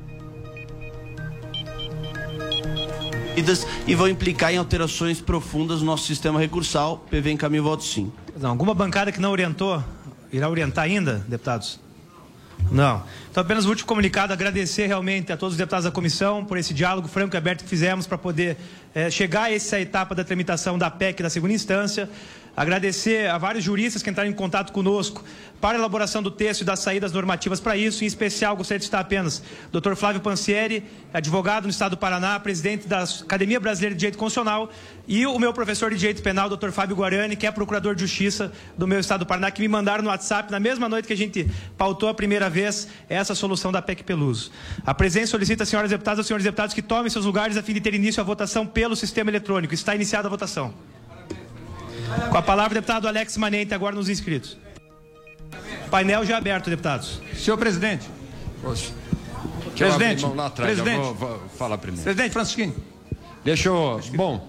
E vão implicar em alterações profundas no nosso sistema recursal. P V encaminha o voto sim. Não, alguma bancada que não orientou, irá orientar ainda, deputados? Não. Então, apenas o último comunicado, agradecer realmente a todos os deputados da comissão por esse diálogo franco e aberto que fizemos para poder eh, chegar a essa etapa da tramitação da P E C da segunda instância. Agradecer a vários juristas que entraram em contato conosco para a elaboração do texto e das saídas normativas para isso. Em especial, gostaria de citar apenas o doutor Flávio Pansieri, advogado no Estado do Paraná, presidente da Academia Brasileira de Direito Constitucional, e o meu professor de Direito Penal, doutor Fábio Guarani, que é procurador de Justiça do meu Estado do Paraná, que me mandaram no WhatsApp, na mesma noite que a gente pautou a primeira vez essa solução da P E C Peluso. A presidência solicita, senhoras deputadas e senhores deputados, que tomem seus lugares a fim de ter início a votação pelo sistema eletrônico. Está iniciada a votação. Com a palavra, o deputado Alex Manente, agora nos inscritos. Painel já aberto, deputados. Senhor presidente. Poxa. Presidente. Lá atrás, presidente. vou, vou falar primeiro. Presidente Francisquinho. Deixa eu... Bom,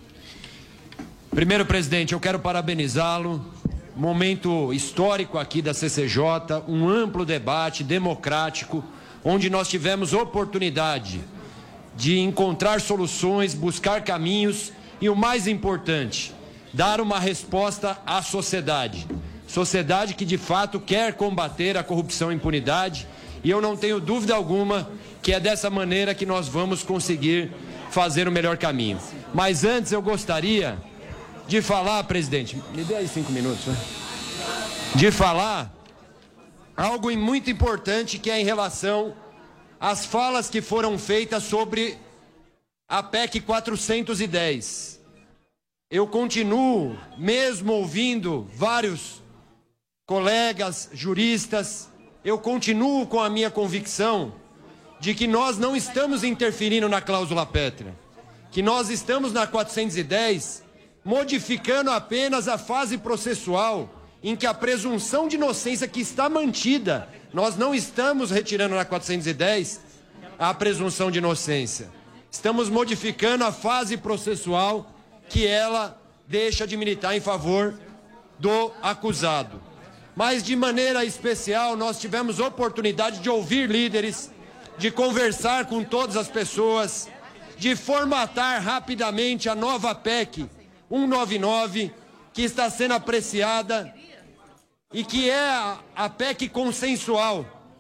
primeiro, presidente, eu quero parabenizá-lo. Momento histórico aqui da C C J, um amplo debate democrático, onde nós tivemos oportunidade de encontrar soluções, buscar caminhos e, o mais importante, dar uma resposta à sociedade. Sociedade que, de fato, quer combater a corrupção e a impunidade, e eu não tenho dúvida alguma que é dessa maneira que nós vamos conseguir fazer o melhor caminho. Mas antes eu gostaria de falar, presidente, me dê aí cinco minutos, né? De falar algo muito importante, que é em relação às falas que foram feitas sobre a P E C quatrocentos e dez. Eu continuo, mesmo ouvindo vários colegas juristas, eu continuo com a minha convicção de que nós não estamos interferindo na cláusula pétrea, que nós estamos na quatrocentos e dez modificando apenas a fase processual em que a presunção de inocência que está mantida, nós não estamos retirando na quatrocentos e dez a presunção de inocência. Estamos modificando a fase processual que ela deixa de militar em favor do acusado. Mas, de maneira especial, nós tivemos oportunidade de ouvir líderes, de conversar com todas as pessoas, de formatar rapidamente a nova P E C cento e noventa e nove, que está sendo apreciada e que é a, a P E C consensual.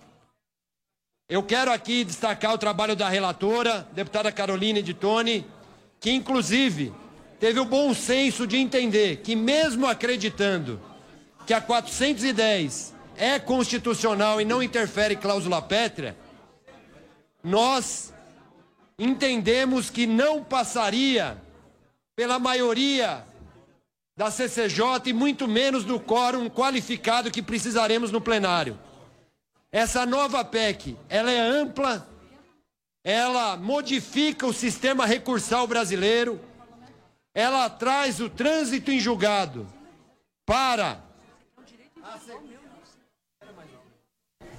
Eu quero aqui destacar o trabalho da relatora, deputada Caroline de Toni, que inclusive teve o bom senso de entender que, mesmo acreditando que a quatrocentos e dez é constitucional e não interfere em cláusula pétrea, nós entendemos que não passaria pela maioria da C C J e muito menos do quórum qualificado que precisaremos no plenário. Essa nova P E C, ela é ampla, ela modifica o sistema recursal brasileiro, ela traz o trânsito em julgado para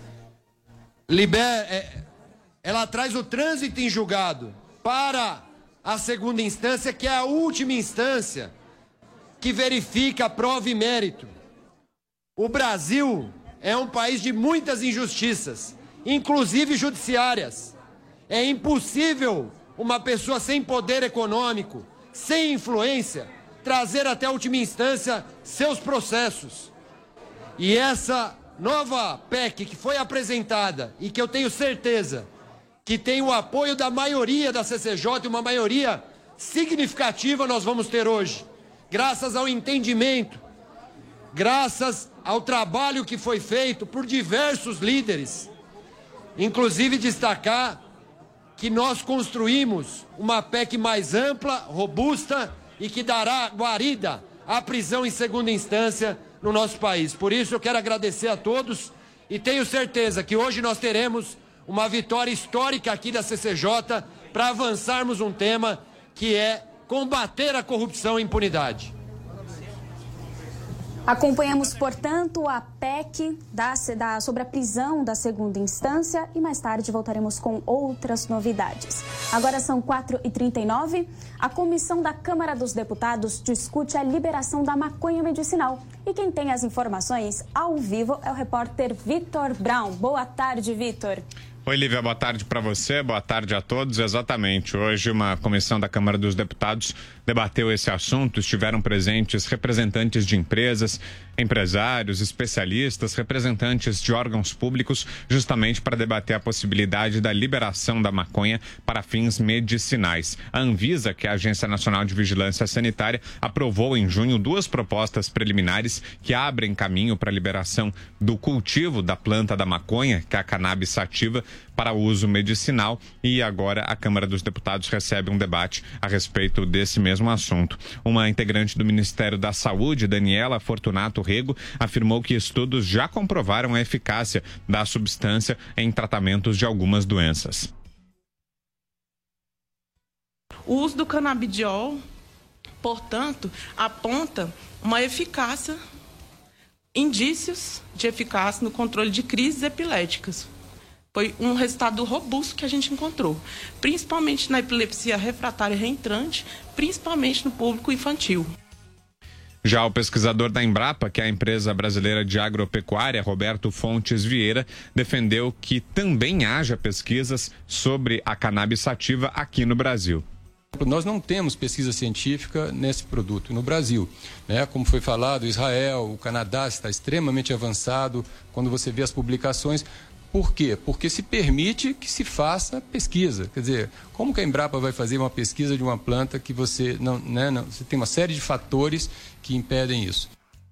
liber, é, ela traz o trânsito em julgado para a segunda instância, que é a última instância que verifica a prova e mérito. O Brasil é um país de muitas injustiças, inclusive judiciárias. É impossível uma pessoa sem poder econômico, sem influência, trazer até a última instância seus processos. E essa nova P E C que foi apresentada e que eu tenho certeza que tem o apoio da maioria da C C J, e uma maioria significativa nós vamos ter hoje, graças ao entendimento, graças ao trabalho que foi feito por diversos líderes, inclusive destacar que nós construímos uma P E C mais ampla, robusta e que dará guarida à prisão em segunda instância no nosso país. Por isso eu quero agradecer a todos e tenho certeza que hoje nós teremos uma vitória histórica aqui da C C J para avançarmos um tema que é combater a corrupção e impunidade. Acompanhamos, portanto, a P E C da, da, sobre a prisão da segunda instância e mais tarde voltaremos com outras novidades. Agora são quatro e trinta e nove. A comissão da Câmara dos Deputados discute a liberação da maconha medicinal. E quem tem as informações ao vivo é o repórter Vitor Brown. Boa tarde, Vitor. Oi, Lívia, boa tarde para você, boa tarde a todos. Exatamente, hoje uma comissão da Câmara dos Deputados debateu esse assunto. Estiveram presentes representantes de empresas, empresários, especialistas, representantes de órgãos públicos, justamente para debater a possibilidade da liberação da maconha para fins medicinais. A Anvisa, que é a Agência Nacional de Vigilância Sanitária, aprovou em junho duas propostas preliminares que abrem caminho para a liberação do cultivo da planta da maconha, que é a cannabis sativa, para uso medicinal, e agora a Câmara dos Deputados recebe um debate a respeito desse mesmo assunto. Uma integrante do Ministério da Saúde, Daniela Fortunato Rego, afirmou que estudos já comprovaram a eficácia da substância em tratamentos de algumas doenças. O uso do canabidiol, portanto, aponta uma eficácia, indícios de eficácia no controle de crises epiléticas. Foi um resultado robusto que a gente encontrou, principalmente na epilepsia refratária reentrante, principalmente no público infantil. Já o pesquisador da Embrapa, que é a empresa brasileira de agropecuária, Roberto Fontes Vieira, defendeu que também haja pesquisas sobre a cannabis sativa aqui no Brasil. Nós não temos pesquisa científica nesse produto no Brasil, né? Como foi falado, Israel, o Canadá está extremamente avançado quando você vê as publicações. Por quê? Porque se permite que se faça pesquisa. Quer dizer, como que a Embrapa vai fazer uma pesquisa de uma planta que você não, né, não, você tem uma série de fatores que impedem isso?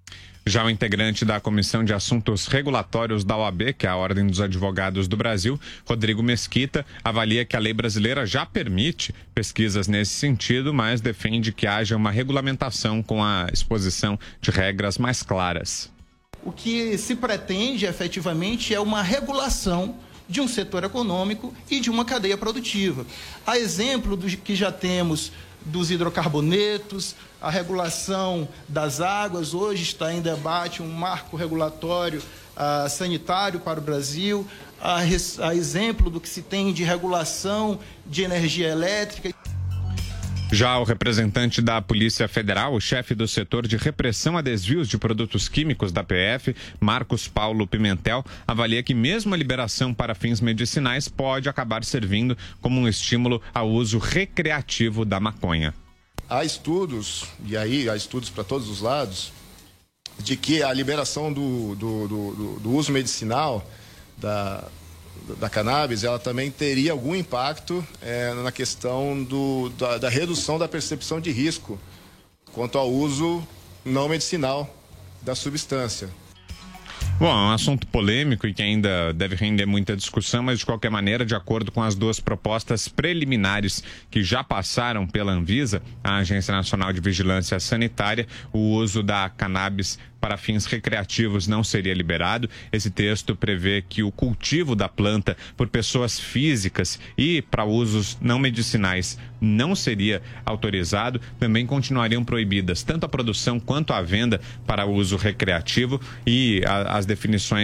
Já o integrante da Comissão de Assuntos Regulatórios da O A B, que é a Ordem dos Advogados do Brasil, Rodrigo Mesquita, avalia que a lei brasileira já permite pesquisas nesse sentido, mas defende que haja uma regulamentação com a exposição de regras mais claras. O que se pretende efetivamente é uma regulação de um setor econômico e de uma cadeia produtiva. A exemplo do que já temos dos hidrocarbonetos, a regulação das águas, hoje está em debate um marco regulatório uh, sanitário para o Brasil, a, a exemplo do que se tem de regulação de energia elétrica. Já o representante da Polícia Federal, o chefe do setor de repressão a desvios de produtos químicos da P F, Marcos Paulo Pimentel, avalia que mesmo a liberação para fins medicinais pode acabar servindo como um estímulo ao uso recreativo da maconha. Há estudos, e aí há estudos para todos os lados, de que a liberação do, do, do, do uso medicinal da da cannabis, ela também teria algum impacto é, na questão do, da, da redução da percepção de risco quanto ao uso não medicinal da substância. Bom, é um assunto polêmico e que ainda deve render muita discussão, mas de qualquer maneira, de acordo com as duas propostas preliminares que já passaram pela Anvisa, a Agência Nacional de Vigilância Sanitária, o uso da cannabis para fins recreativos não seria liberado. Esse texto prevê que o cultivo da planta por pessoas físicas e para usos não medicinais não seria autorizado. Também continuariam proibidas tanto a produção quanto a venda para uso recreativo, e a, as definições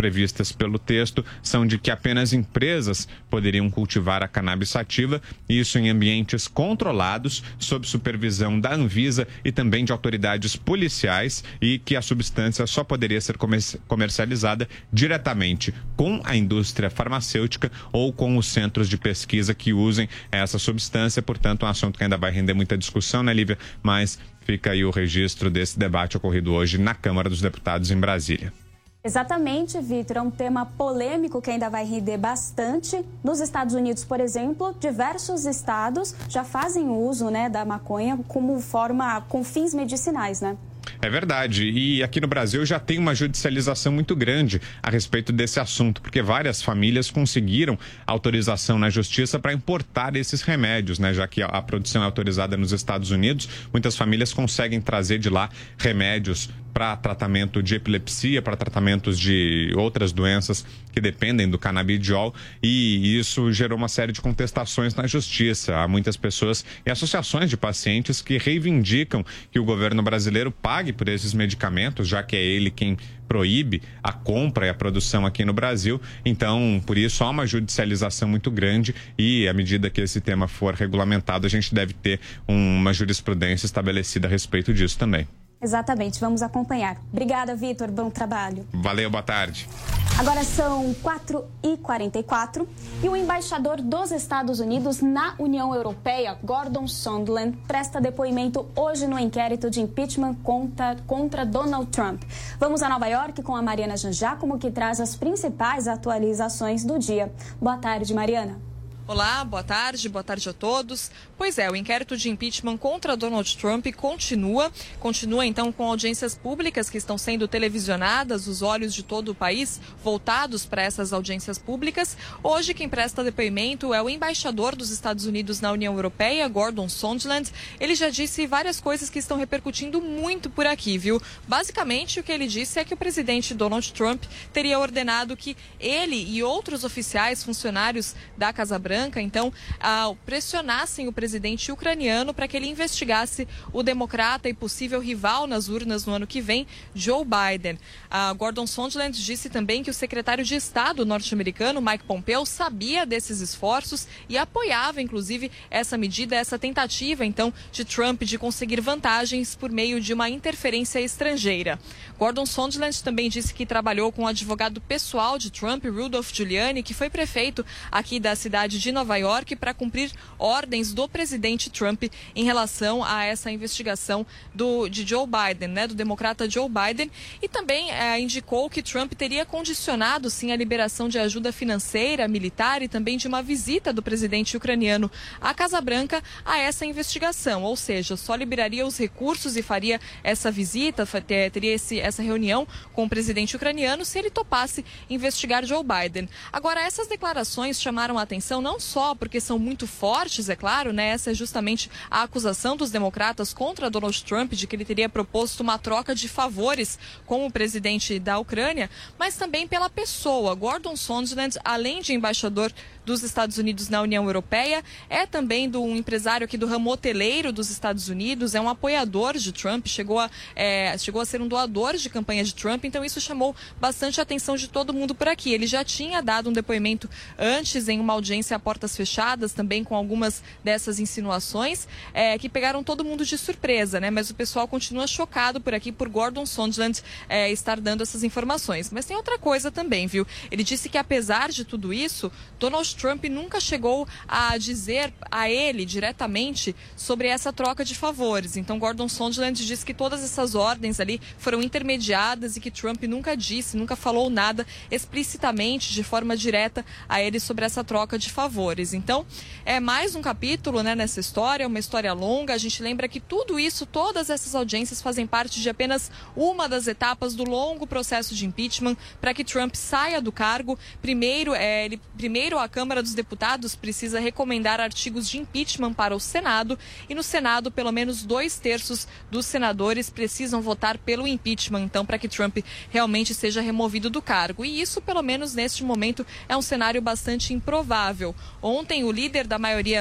previstas pelo texto são de que apenas empresas poderiam cultivar a cannabis sativa, isso em ambientes controlados, sob supervisão da Anvisa e também de autoridades policiais, e que a substância só poderia ser comercializada diretamente com a indústria farmacêutica ou com os centros de pesquisa que usem essa substância. Portanto, um assunto que ainda vai render muita discussão, né, Lívia? Mas fica aí o registro desse debate ocorrido hoje na Câmara dos Deputados em Brasília. Exatamente, Vitor. É um tema polêmico que ainda vai render bastante. Nos Estados Unidos, por exemplo, diversos estados já fazem uso, né, da maconha como forma, com fins medicinais, né? É verdade. E aqui no Brasil já tem uma judicialização muito grande a respeito desse assunto, porque várias famílias conseguiram autorização na justiça para importar esses remédios, né? Já que a produção é autorizada nos Estados Unidos, muitas famílias conseguem trazer de lá remédios para tratamento de epilepsia, para tratamentos de outras doenças que dependem do canabidiol, e isso gerou uma série de contestações na justiça. Há muitas pessoas e associações de pacientes que reivindicam que o governo brasileiro pague por esses medicamentos, já que é ele quem proíbe a compra e a produção aqui no Brasil. Então, por isso, há uma judicialização muito grande, e à medida que esse tema for regulamentado, a gente deve ter uma jurisprudência estabelecida a respeito disso também. Exatamente, vamos acompanhar. Obrigada, Vitor, bom trabalho. Valeu, boa tarde. Agora são quatro e quarenta e quatro e o embaixador dos Estados Unidos na União Europeia, Gordon Sondland, presta depoimento hoje no inquérito de impeachment contra, contra Donald Trump. Vamos a Nova York com a Mariana Jangiacomo, que traz as principais atualizações do dia. Boa tarde, Mariana. Olá, boa tarde, boa tarde a todos. Pois é, o inquérito de impeachment contra Donald Trump continua, continua então com audiências públicas que estão sendo televisionadas, os olhos de todo o país voltados para essas audiências públicas. Hoje quem presta depoimento é o embaixador dos Estados Unidos na União Europeia, Gordon Sondland. Ele já disse várias coisas que estão repercutindo muito por aqui, viu? Basicamente, o que ele disse é que o presidente Donald Trump teria ordenado que ele e outros oficiais, funcionários da Casa Branca, então, ah, pressionassem o presidente ucraniano para que ele investigasse o democrata e possível rival nas urnas no ano que vem, Joe Biden. Ah, Gordon Sondland disse também que o secretário de Estado norte-americano, Mike Pompeo, sabia desses esforços e apoiava, inclusive, essa medida, essa tentativa, então, de Trump de conseguir vantagens por meio de uma interferência estrangeira. Gordon Sondland também disse que trabalhou com o advogado pessoal de Trump, Rudolph Giuliani, que foi prefeito aqui da cidade de Nova York, para cumprir ordens do presidente Trump em relação a essa investigação do, de Joe Biden, né, do democrata Joe Biden, e também é, indicou que Trump teria condicionado, sim, a liberação de ajuda financeira, militar e também de uma visita do presidente ucraniano à Casa Branca a essa investigação, ou seja, só liberaria os recursos e faria essa visita, teria esse, essa reunião com o presidente ucraniano se ele topasse investigar Joe Biden. Agora, essas declarações chamaram a atenção não só porque são muito fortes, é claro, né? Essa é justamente a acusação dos democratas contra Donald Trump de que ele teria proposto uma troca de favores com o presidente da Ucrânia, mas também pela pessoa. Gordon Sondland, além de embaixador dos Estados Unidos na União Europeia, é também do um empresário aqui do ramo hoteleiro dos Estados Unidos, é um apoiador de Trump, chegou a, é, chegou a ser um doador de campanha de Trump, então isso chamou bastante a atenção de todo mundo por aqui. Ele já tinha dado um depoimento antes em uma audiência a portas fechadas, também com algumas dessas insinuações, é, que pegaram todo mundo de surpresa, né? Mas o pessoal continua chocado por aqui por Gordon Sondland é, estar dando essas informações. Mas tem outra coisa também, viu? Ele disse que apesar de tudo isso, Donald Trump nunca chegou a dizer a ele diretamente sobre essa troca de favores. Então, Gordon Sondland disse que todas essas ordens ali foram intermediadas e que Trump nunca disse, nunca falou nada explicitamente, de forma direta, a ele sobre essa troca de favores. Então, é mais um capítulo, né, nessa história, uma história longa. A gente lembra que tudo isso, todas essas audiências fazem parte de apenas uma das etapas do longo processo de impeachment para que Trump saia do cargo. Primeiro, é, ele, primeiro a Câmara dos Deputados precisa recomendar artigos de impeachment para o Senado e no Senado pelo menos dois terços dos senadores precisam votar pelo impeachment, então, para que Trump realmente seja removido do cargo. E isso, pelo menos neste momento, é um cenário bastante improvável. Ontem, o líder da maioria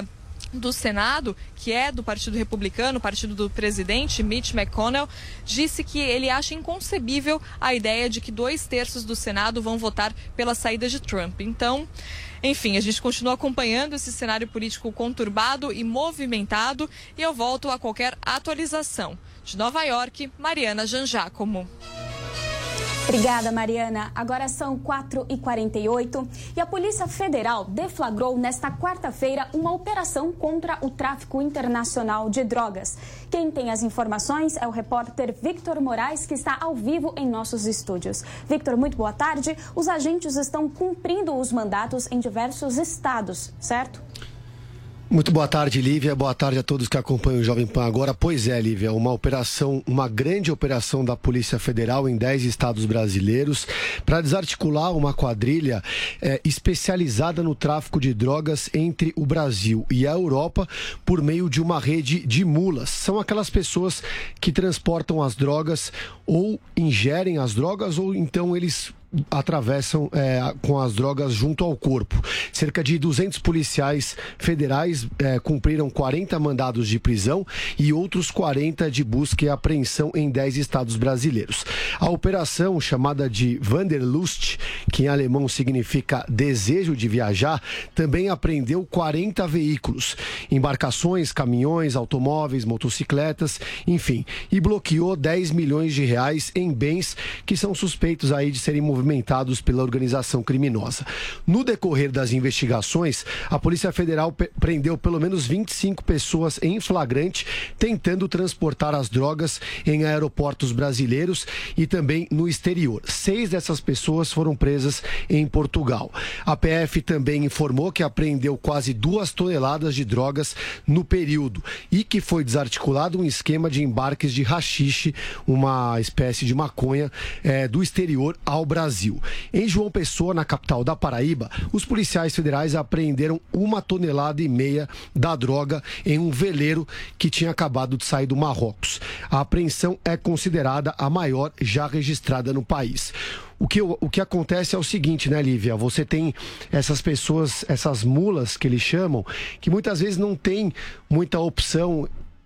do Senado, que é do Partido Republicano, partido do presidente Mitch McConnell, disse que ele acha inconcebível a ideia de que dois terços do Senado vão votar pela saída de Trump. Então, enfim, a gente continua acompanhando esse cenário político conturbado e movimentado e eu volto a qualquer atualização. De Nova York, Mariana Jangiacomo. Obrigada, Mariana. Agora são quatro e quarenta e oito e a Polícia Federal deflagrou nesta quarta-feira uma operação contra o tráfico internacional de drogas. Quem tem as informações é o repórter Victor Moraes, que está ao vivo em nossos estúdios. Victor, muito boa tarde. Os agentes estão cumprindo os mandatos em diversos estados, certo? Muito boa tarde, Lívia. Boa tarde a todos que acompanham o Jovem Pan agora. Pois é, Lívia, uma operação, uma grande operação da Polícia Federal em dez estados brasileiros para desarticular uma quadrilha é, especializada no tráfico de drogas entre o Brasil e a Europa por meio de uma rede de mulas. São aquelas pessoas que transportam as drogas ou ingerem as drogas ou então eles atravessam é, com as drogas junto ao corpo. Cerca de duzentos policiais federais é, cumpriram quarenta mandados de prisão e outros quarenta de busca e apreensão em dez estados brasileiros. A operação, chamada de Wanderlust, que em alemão significa desejo de viajar, também apreendeu quarenta veículos, embarcações, caminhões, automóveis, motocicletas, enfim, e bloqueou dez milhões de reais em bens que são suspeitos aí de serem movimentados movimentados pela organização criminosa. No decorrer das investigações, a Polícia Federal prendeu pelo menos vinte e cinco pessoas em flagrante, tentando transportar as drogas em aeroportos brasileiros e também no exterior. Seis dessas pessoas foram presas em Portugal. A P F também informou que apreendeu quase duas toneladas de drogas no período e que foi desarticulado um esquema de embarques de haxixe, uma espécie de maconha, é, do exterior ao Brasil. Em João Pessoa, na capital da Paraíba, os policiais federais apreenderam uma tonelada e meia da droga em um veleiro que tinha acabado de sair do Marrocos. A apreensão é considerada a maior já registrada no país. O que, o que acontece é o seguinte, né, Lívia? Você tem essas pessoas, essas mulas que eles chamam, que muitas vezes não tem muita opção.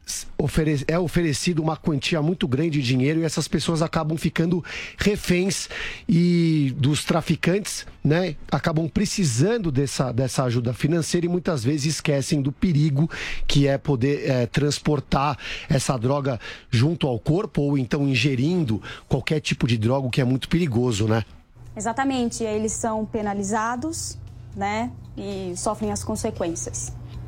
É oferecido uma quantia muito grande de dinheiro e essas pessoas acabam ficando reféns e dos traficantes, né? Acabam precisando dessa, dessa ajuda financeira e muitas vezes esquecem do perigo que é poder é, transportar essa droga junto ao corpo ou então ingerindo qualquer tipo de droga, o que é muito perigoso, né? Exatamente, eles são penalizados, né? E sofrem as consequências.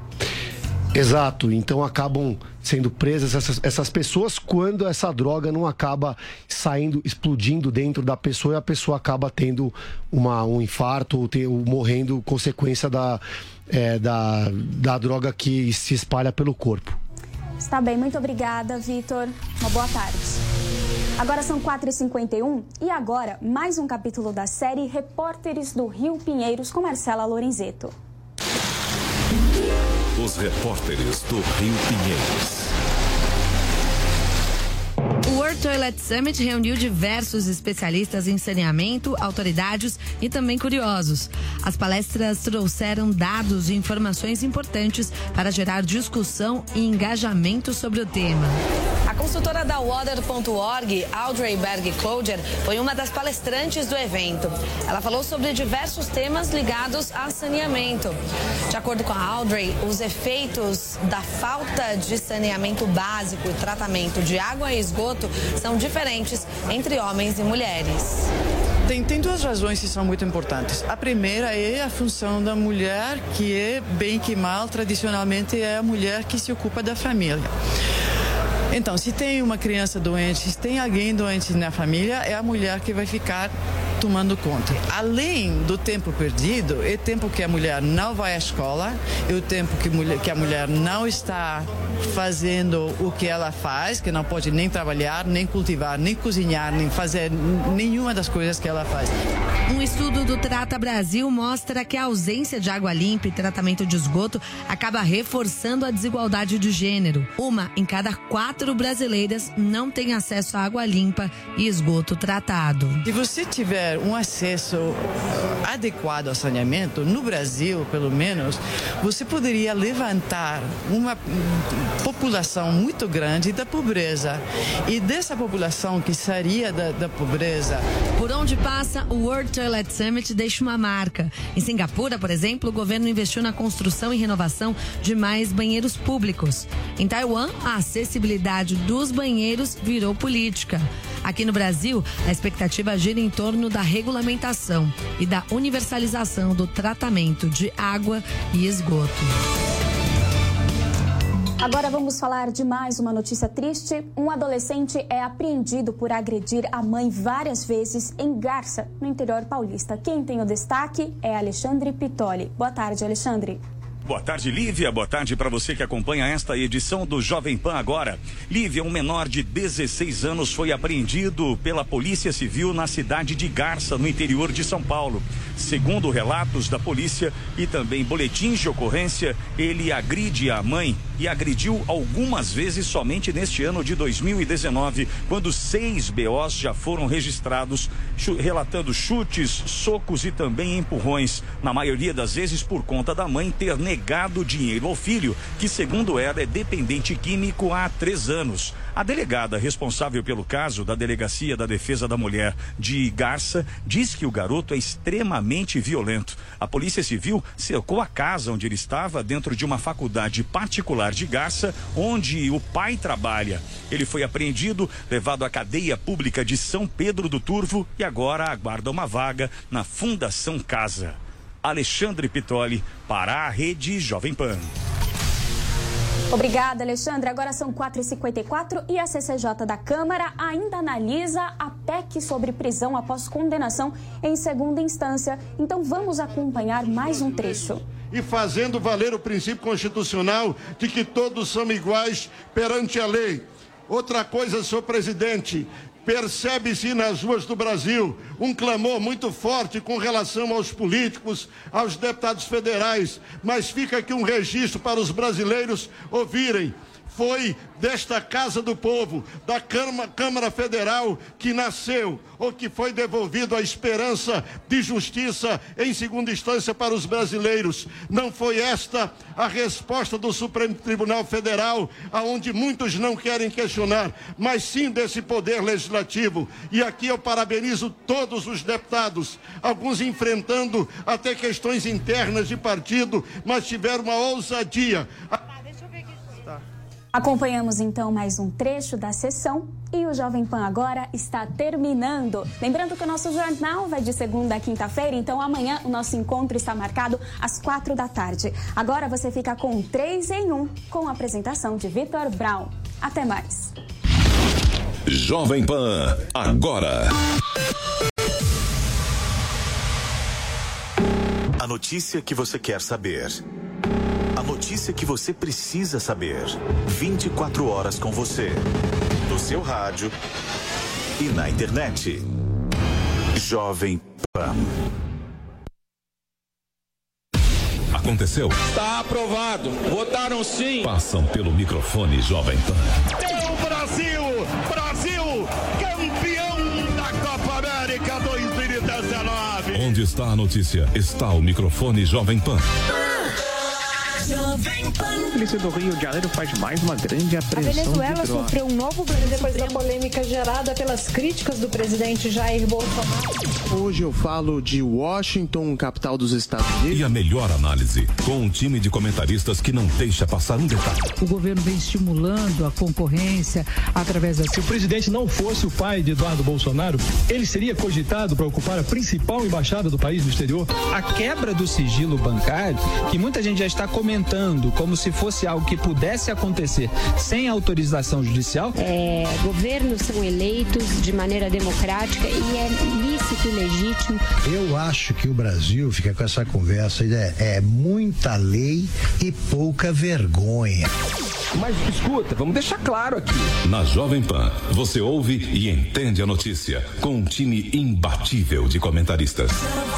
Exato, então acabam sendo presas essas, essas pessoas quando essa droga não acaba saindo, explodindo dentro da pessoa e a pessoa acaba tendo uma, um infarto ou, ter, ou morrendo consequência da, é, da, da droga que se espalha pelo corpo. Está bem, muito obrigada, Vitor. Uma boa tarde. Agora são quatro e cinquenta e um e agora mais um capítulo da série Repórteres do Rio Pinheiros com Marcela Lorenzetto. Os repórteres do Rio Pinheiros. O World Toilet Summit reuniu diversos especialistas em saneamento, autoridades e também curiosos. As palestras trouxeram dados e informações importantes para gerar discussão e engajamento sobre o tema. A consultora da Water ponto org, Audrey Berg-Cloder, foi uma das palestrantes do evento. Ela falou sobre diversos temas ligados a saneamento. De acordo com a Audrey, os efeitos da falta de saneamento básico e tratamento de água e esgoto são diferentes entre homens e mulheres. Tem, tem duas razões que são muito importantes. A primeira é a função da mulher, que é, bem que mal, tradicionalmente é a mulher que se ocupa da família. Então, se tem uma criança doente, se tem alguém doente na família, é a mulher que vai ficar tomando conta. Além do tempo perdido, é tempo que a mulher não vai à escola, é o tempo que, mulher, que a mulher não está fazendo o que ela faz, que não pode nem trabalhar, nem cultivar, nem cozinhar, nem fazer nenhuma das coisas que ela faz. Um estudo do Trata Brasil mostra que a ausência de água limpa e tratamento de esgoto acaba reforçando a desigualdade de gênero. Uma em cada quatro brasileiras não tem acesso à água limpa e esgoto tratado. Se você tiver um acesso adequado ao saneamento, no Brasil, pelo menos, você poderia levantar uma população muito grande da pobreza. E dessa população que sairia da, da pobreza... Por onde passa, o World Toilet Summit deixa uma marca. Em Singapura, por exemplo, o governo investiu na construção e renovação de mais banheiros públicos. Em Taiwan, a acessibilidade dos banheiros virou política. Aqui no Brasil, a expectativa gira em torno da regulamentação e da universalização do tratamento de água e esgoto. Agora vamos falar de mais uma notícia triste. Um adolescente é apreendido por agredir a mãe várias vezes em Garça, no interior paulista. Quem tem o destaque é Alexandre Pitoli. Boa tarde, Alexandre. Boa tarde, Lívia. Boa tarde para você que acompanha esta edição do Jovem Pan Agora. Lívia, um menor de dezesseis anos foi apreendido pela Polícia Civil na cidade de Garça, no interior de São Paulo. Segundo relatos da polícia e também boletins de ocorrência, ele agride a mãe e agrediu algumas vezes somente neste ano de dois mil e dezenove, quando seis B Os já foram registrados, relatando chutes, socos e também empurrões, na maioria das vezes por conta da mãe ter negado dinheiro ao filho, que segundo ela é dependente químico há três anos. A delegada responsável pelo caso da Delegacia da Defesa da Mulher de Garça diz que o garoto é extremamente violento. A Polícia Civil cercou a casa onde ele estava, dentro de uma faculdade particular de Garça, onde o pai trabalha. Ele foi apreendido, levado à cadeia pública de São Pedro do Turvo e agora aguarda uma vaga na Fundação Casa. Alexandre Pitoli para a Rede Jovem Pan. Obrigada, Alexandre. Agora são quatro e cinquenta e quatro e a C C J da Câmara ainda analisa a P E C sobre prisão após condenação em segunda instância. Então vamos acompanhar mais um trecho. E fazendo valer o princípio constitucional de que todos são iguais perante a lei. Outra coisa, senhor presidente, percebe-se nas ruas do Brasil um clamor muito forte com relação aos políticos, aos deputados federais, mas fica aqui um registro para os brasileiros ouvirem. Foi desta Casa do Povo, da Câmara Federal, que nasceu, ou que foi devolvido a esperança de justiça em segunda instância para os brasileiros. Não foi esta a resposta do Supremo Tribunal Federal, aonde muitos não querem questionar, mas sim desse poder legislativo. E aqui eu parabenizo todos os deputados, alguns enfrentando até questões internas de partido, mas tiveram uma ousadia. Acompanhamos então mais um trecho da sessão e o Jovem Pan agora está terminando. Lembrando que o nosso jornal vai de segunda a quinta-feira, então amanhã o nosso encontro está marcado às quatro da tarde. Agora você fica com três em um, com a apresentação de Vitor Brown. Até mais. Jovem Pan agora. A notícia que você quer saber. A notícia que você precisa saber. vinte e quatro horas com você. No seu rádio e na internet. Jovem Pan. Aconteceu? Está aprovado. Votaram sim. Passam pelo microfone Jovem Pan. É o Brasil! Brasil! Campeão da Copa América dois mil e dezenove! Onde está a notícia? Está o microfone Jovem Pan. A polícia do Rio de Janeiro faz mais uma grande apreensão. A Venezuela de sofreu um novo grande depois da polêmica gerada pelas críticas do presidente Jair Bolsonaro. Hoje eu falo de Washington, capital dos Estados Unidos. E a melhor análise, com um time de comentaristas que não deixa passar um detalhe. O governo vem estimulando a concorrência através da... Se o presidente não fosse o pai de Eduardo Bolsonaro, ele seria cogitado para ocupar a principal embaixada do país no exterior. A quebra do sigilo bancário, que muita gente já está comentando como se fosse algo que pudesse acontecer sem autorização judicial. É, governos são eleitos de maneira democrática e é lícito e legítimo. Eu acho que o Brasil fica com essa conversa, é, é muita lei e pouca vergonha. Mas escuta, vamos deixar claro aqui. Na Jovem Pan, você ouve e entende a notícia com um time imbatível de comentaristas.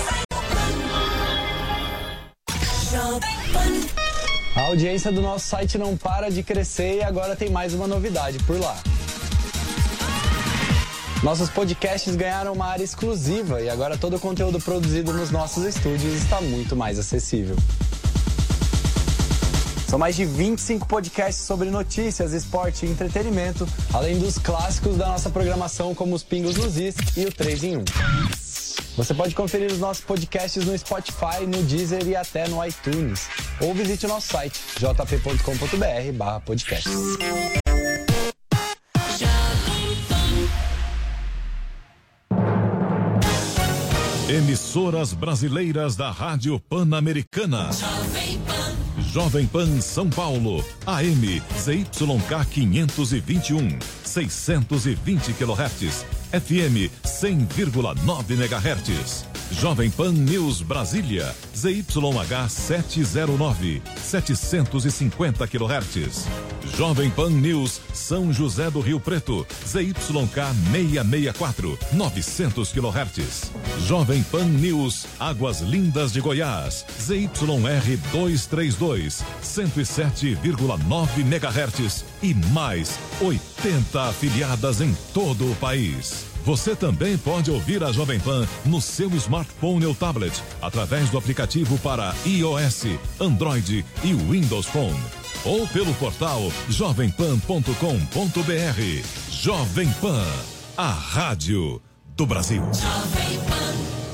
A audiência do nosso site não para de crescer e agora tem mais uma novidade por lá. Nossos podcasts ganharam uma área exclusiva e agora todo o conteúdo produzido nos nossos estúdios está muito mais acessível. São mais de vinte e cinco podcasts sobre notícias, esporte e entretenimento, além dos clássicos da nossa programação como os Pingos nos Is e o três em um. Você pode conferir os nossos podcasts no Spotify, no Deezer e até no iTunes. Ou visite o nosso site, j p ponto com ponto b r barra podcast. Emissoras brasileiras da Rádio Pan-Americana. Jovem Pan São Paulo, A M Z Y K quinhentos e vinte e um, seiscentos e vinte quilohertz, F M cem vírgula nove megahertz. Jovem Pan News Brasília, Z Y H setecentos e nove, setecentos e cinquenta quilohertz. Jovem Pan News São José do Rio Preto, Z Y K seiscentos e sessenta e quatro, novecentos quilohertz. Jovem Pan News Águas Lindas de Goiás, Z Y R duzentos e trinta e dois, cento e sete vírgula nove megahertz e mais oitenta afiliadas em todo o país. Você também pode ouvir a Jovem Pan no seu smartphone ou tablet, através do aplicativo para iOS, Android e Windows Phone. Ou pelo portal jovem pan ponto com ponto b r. Jovem Pan, a rádio do Brasil. Jovem Pan.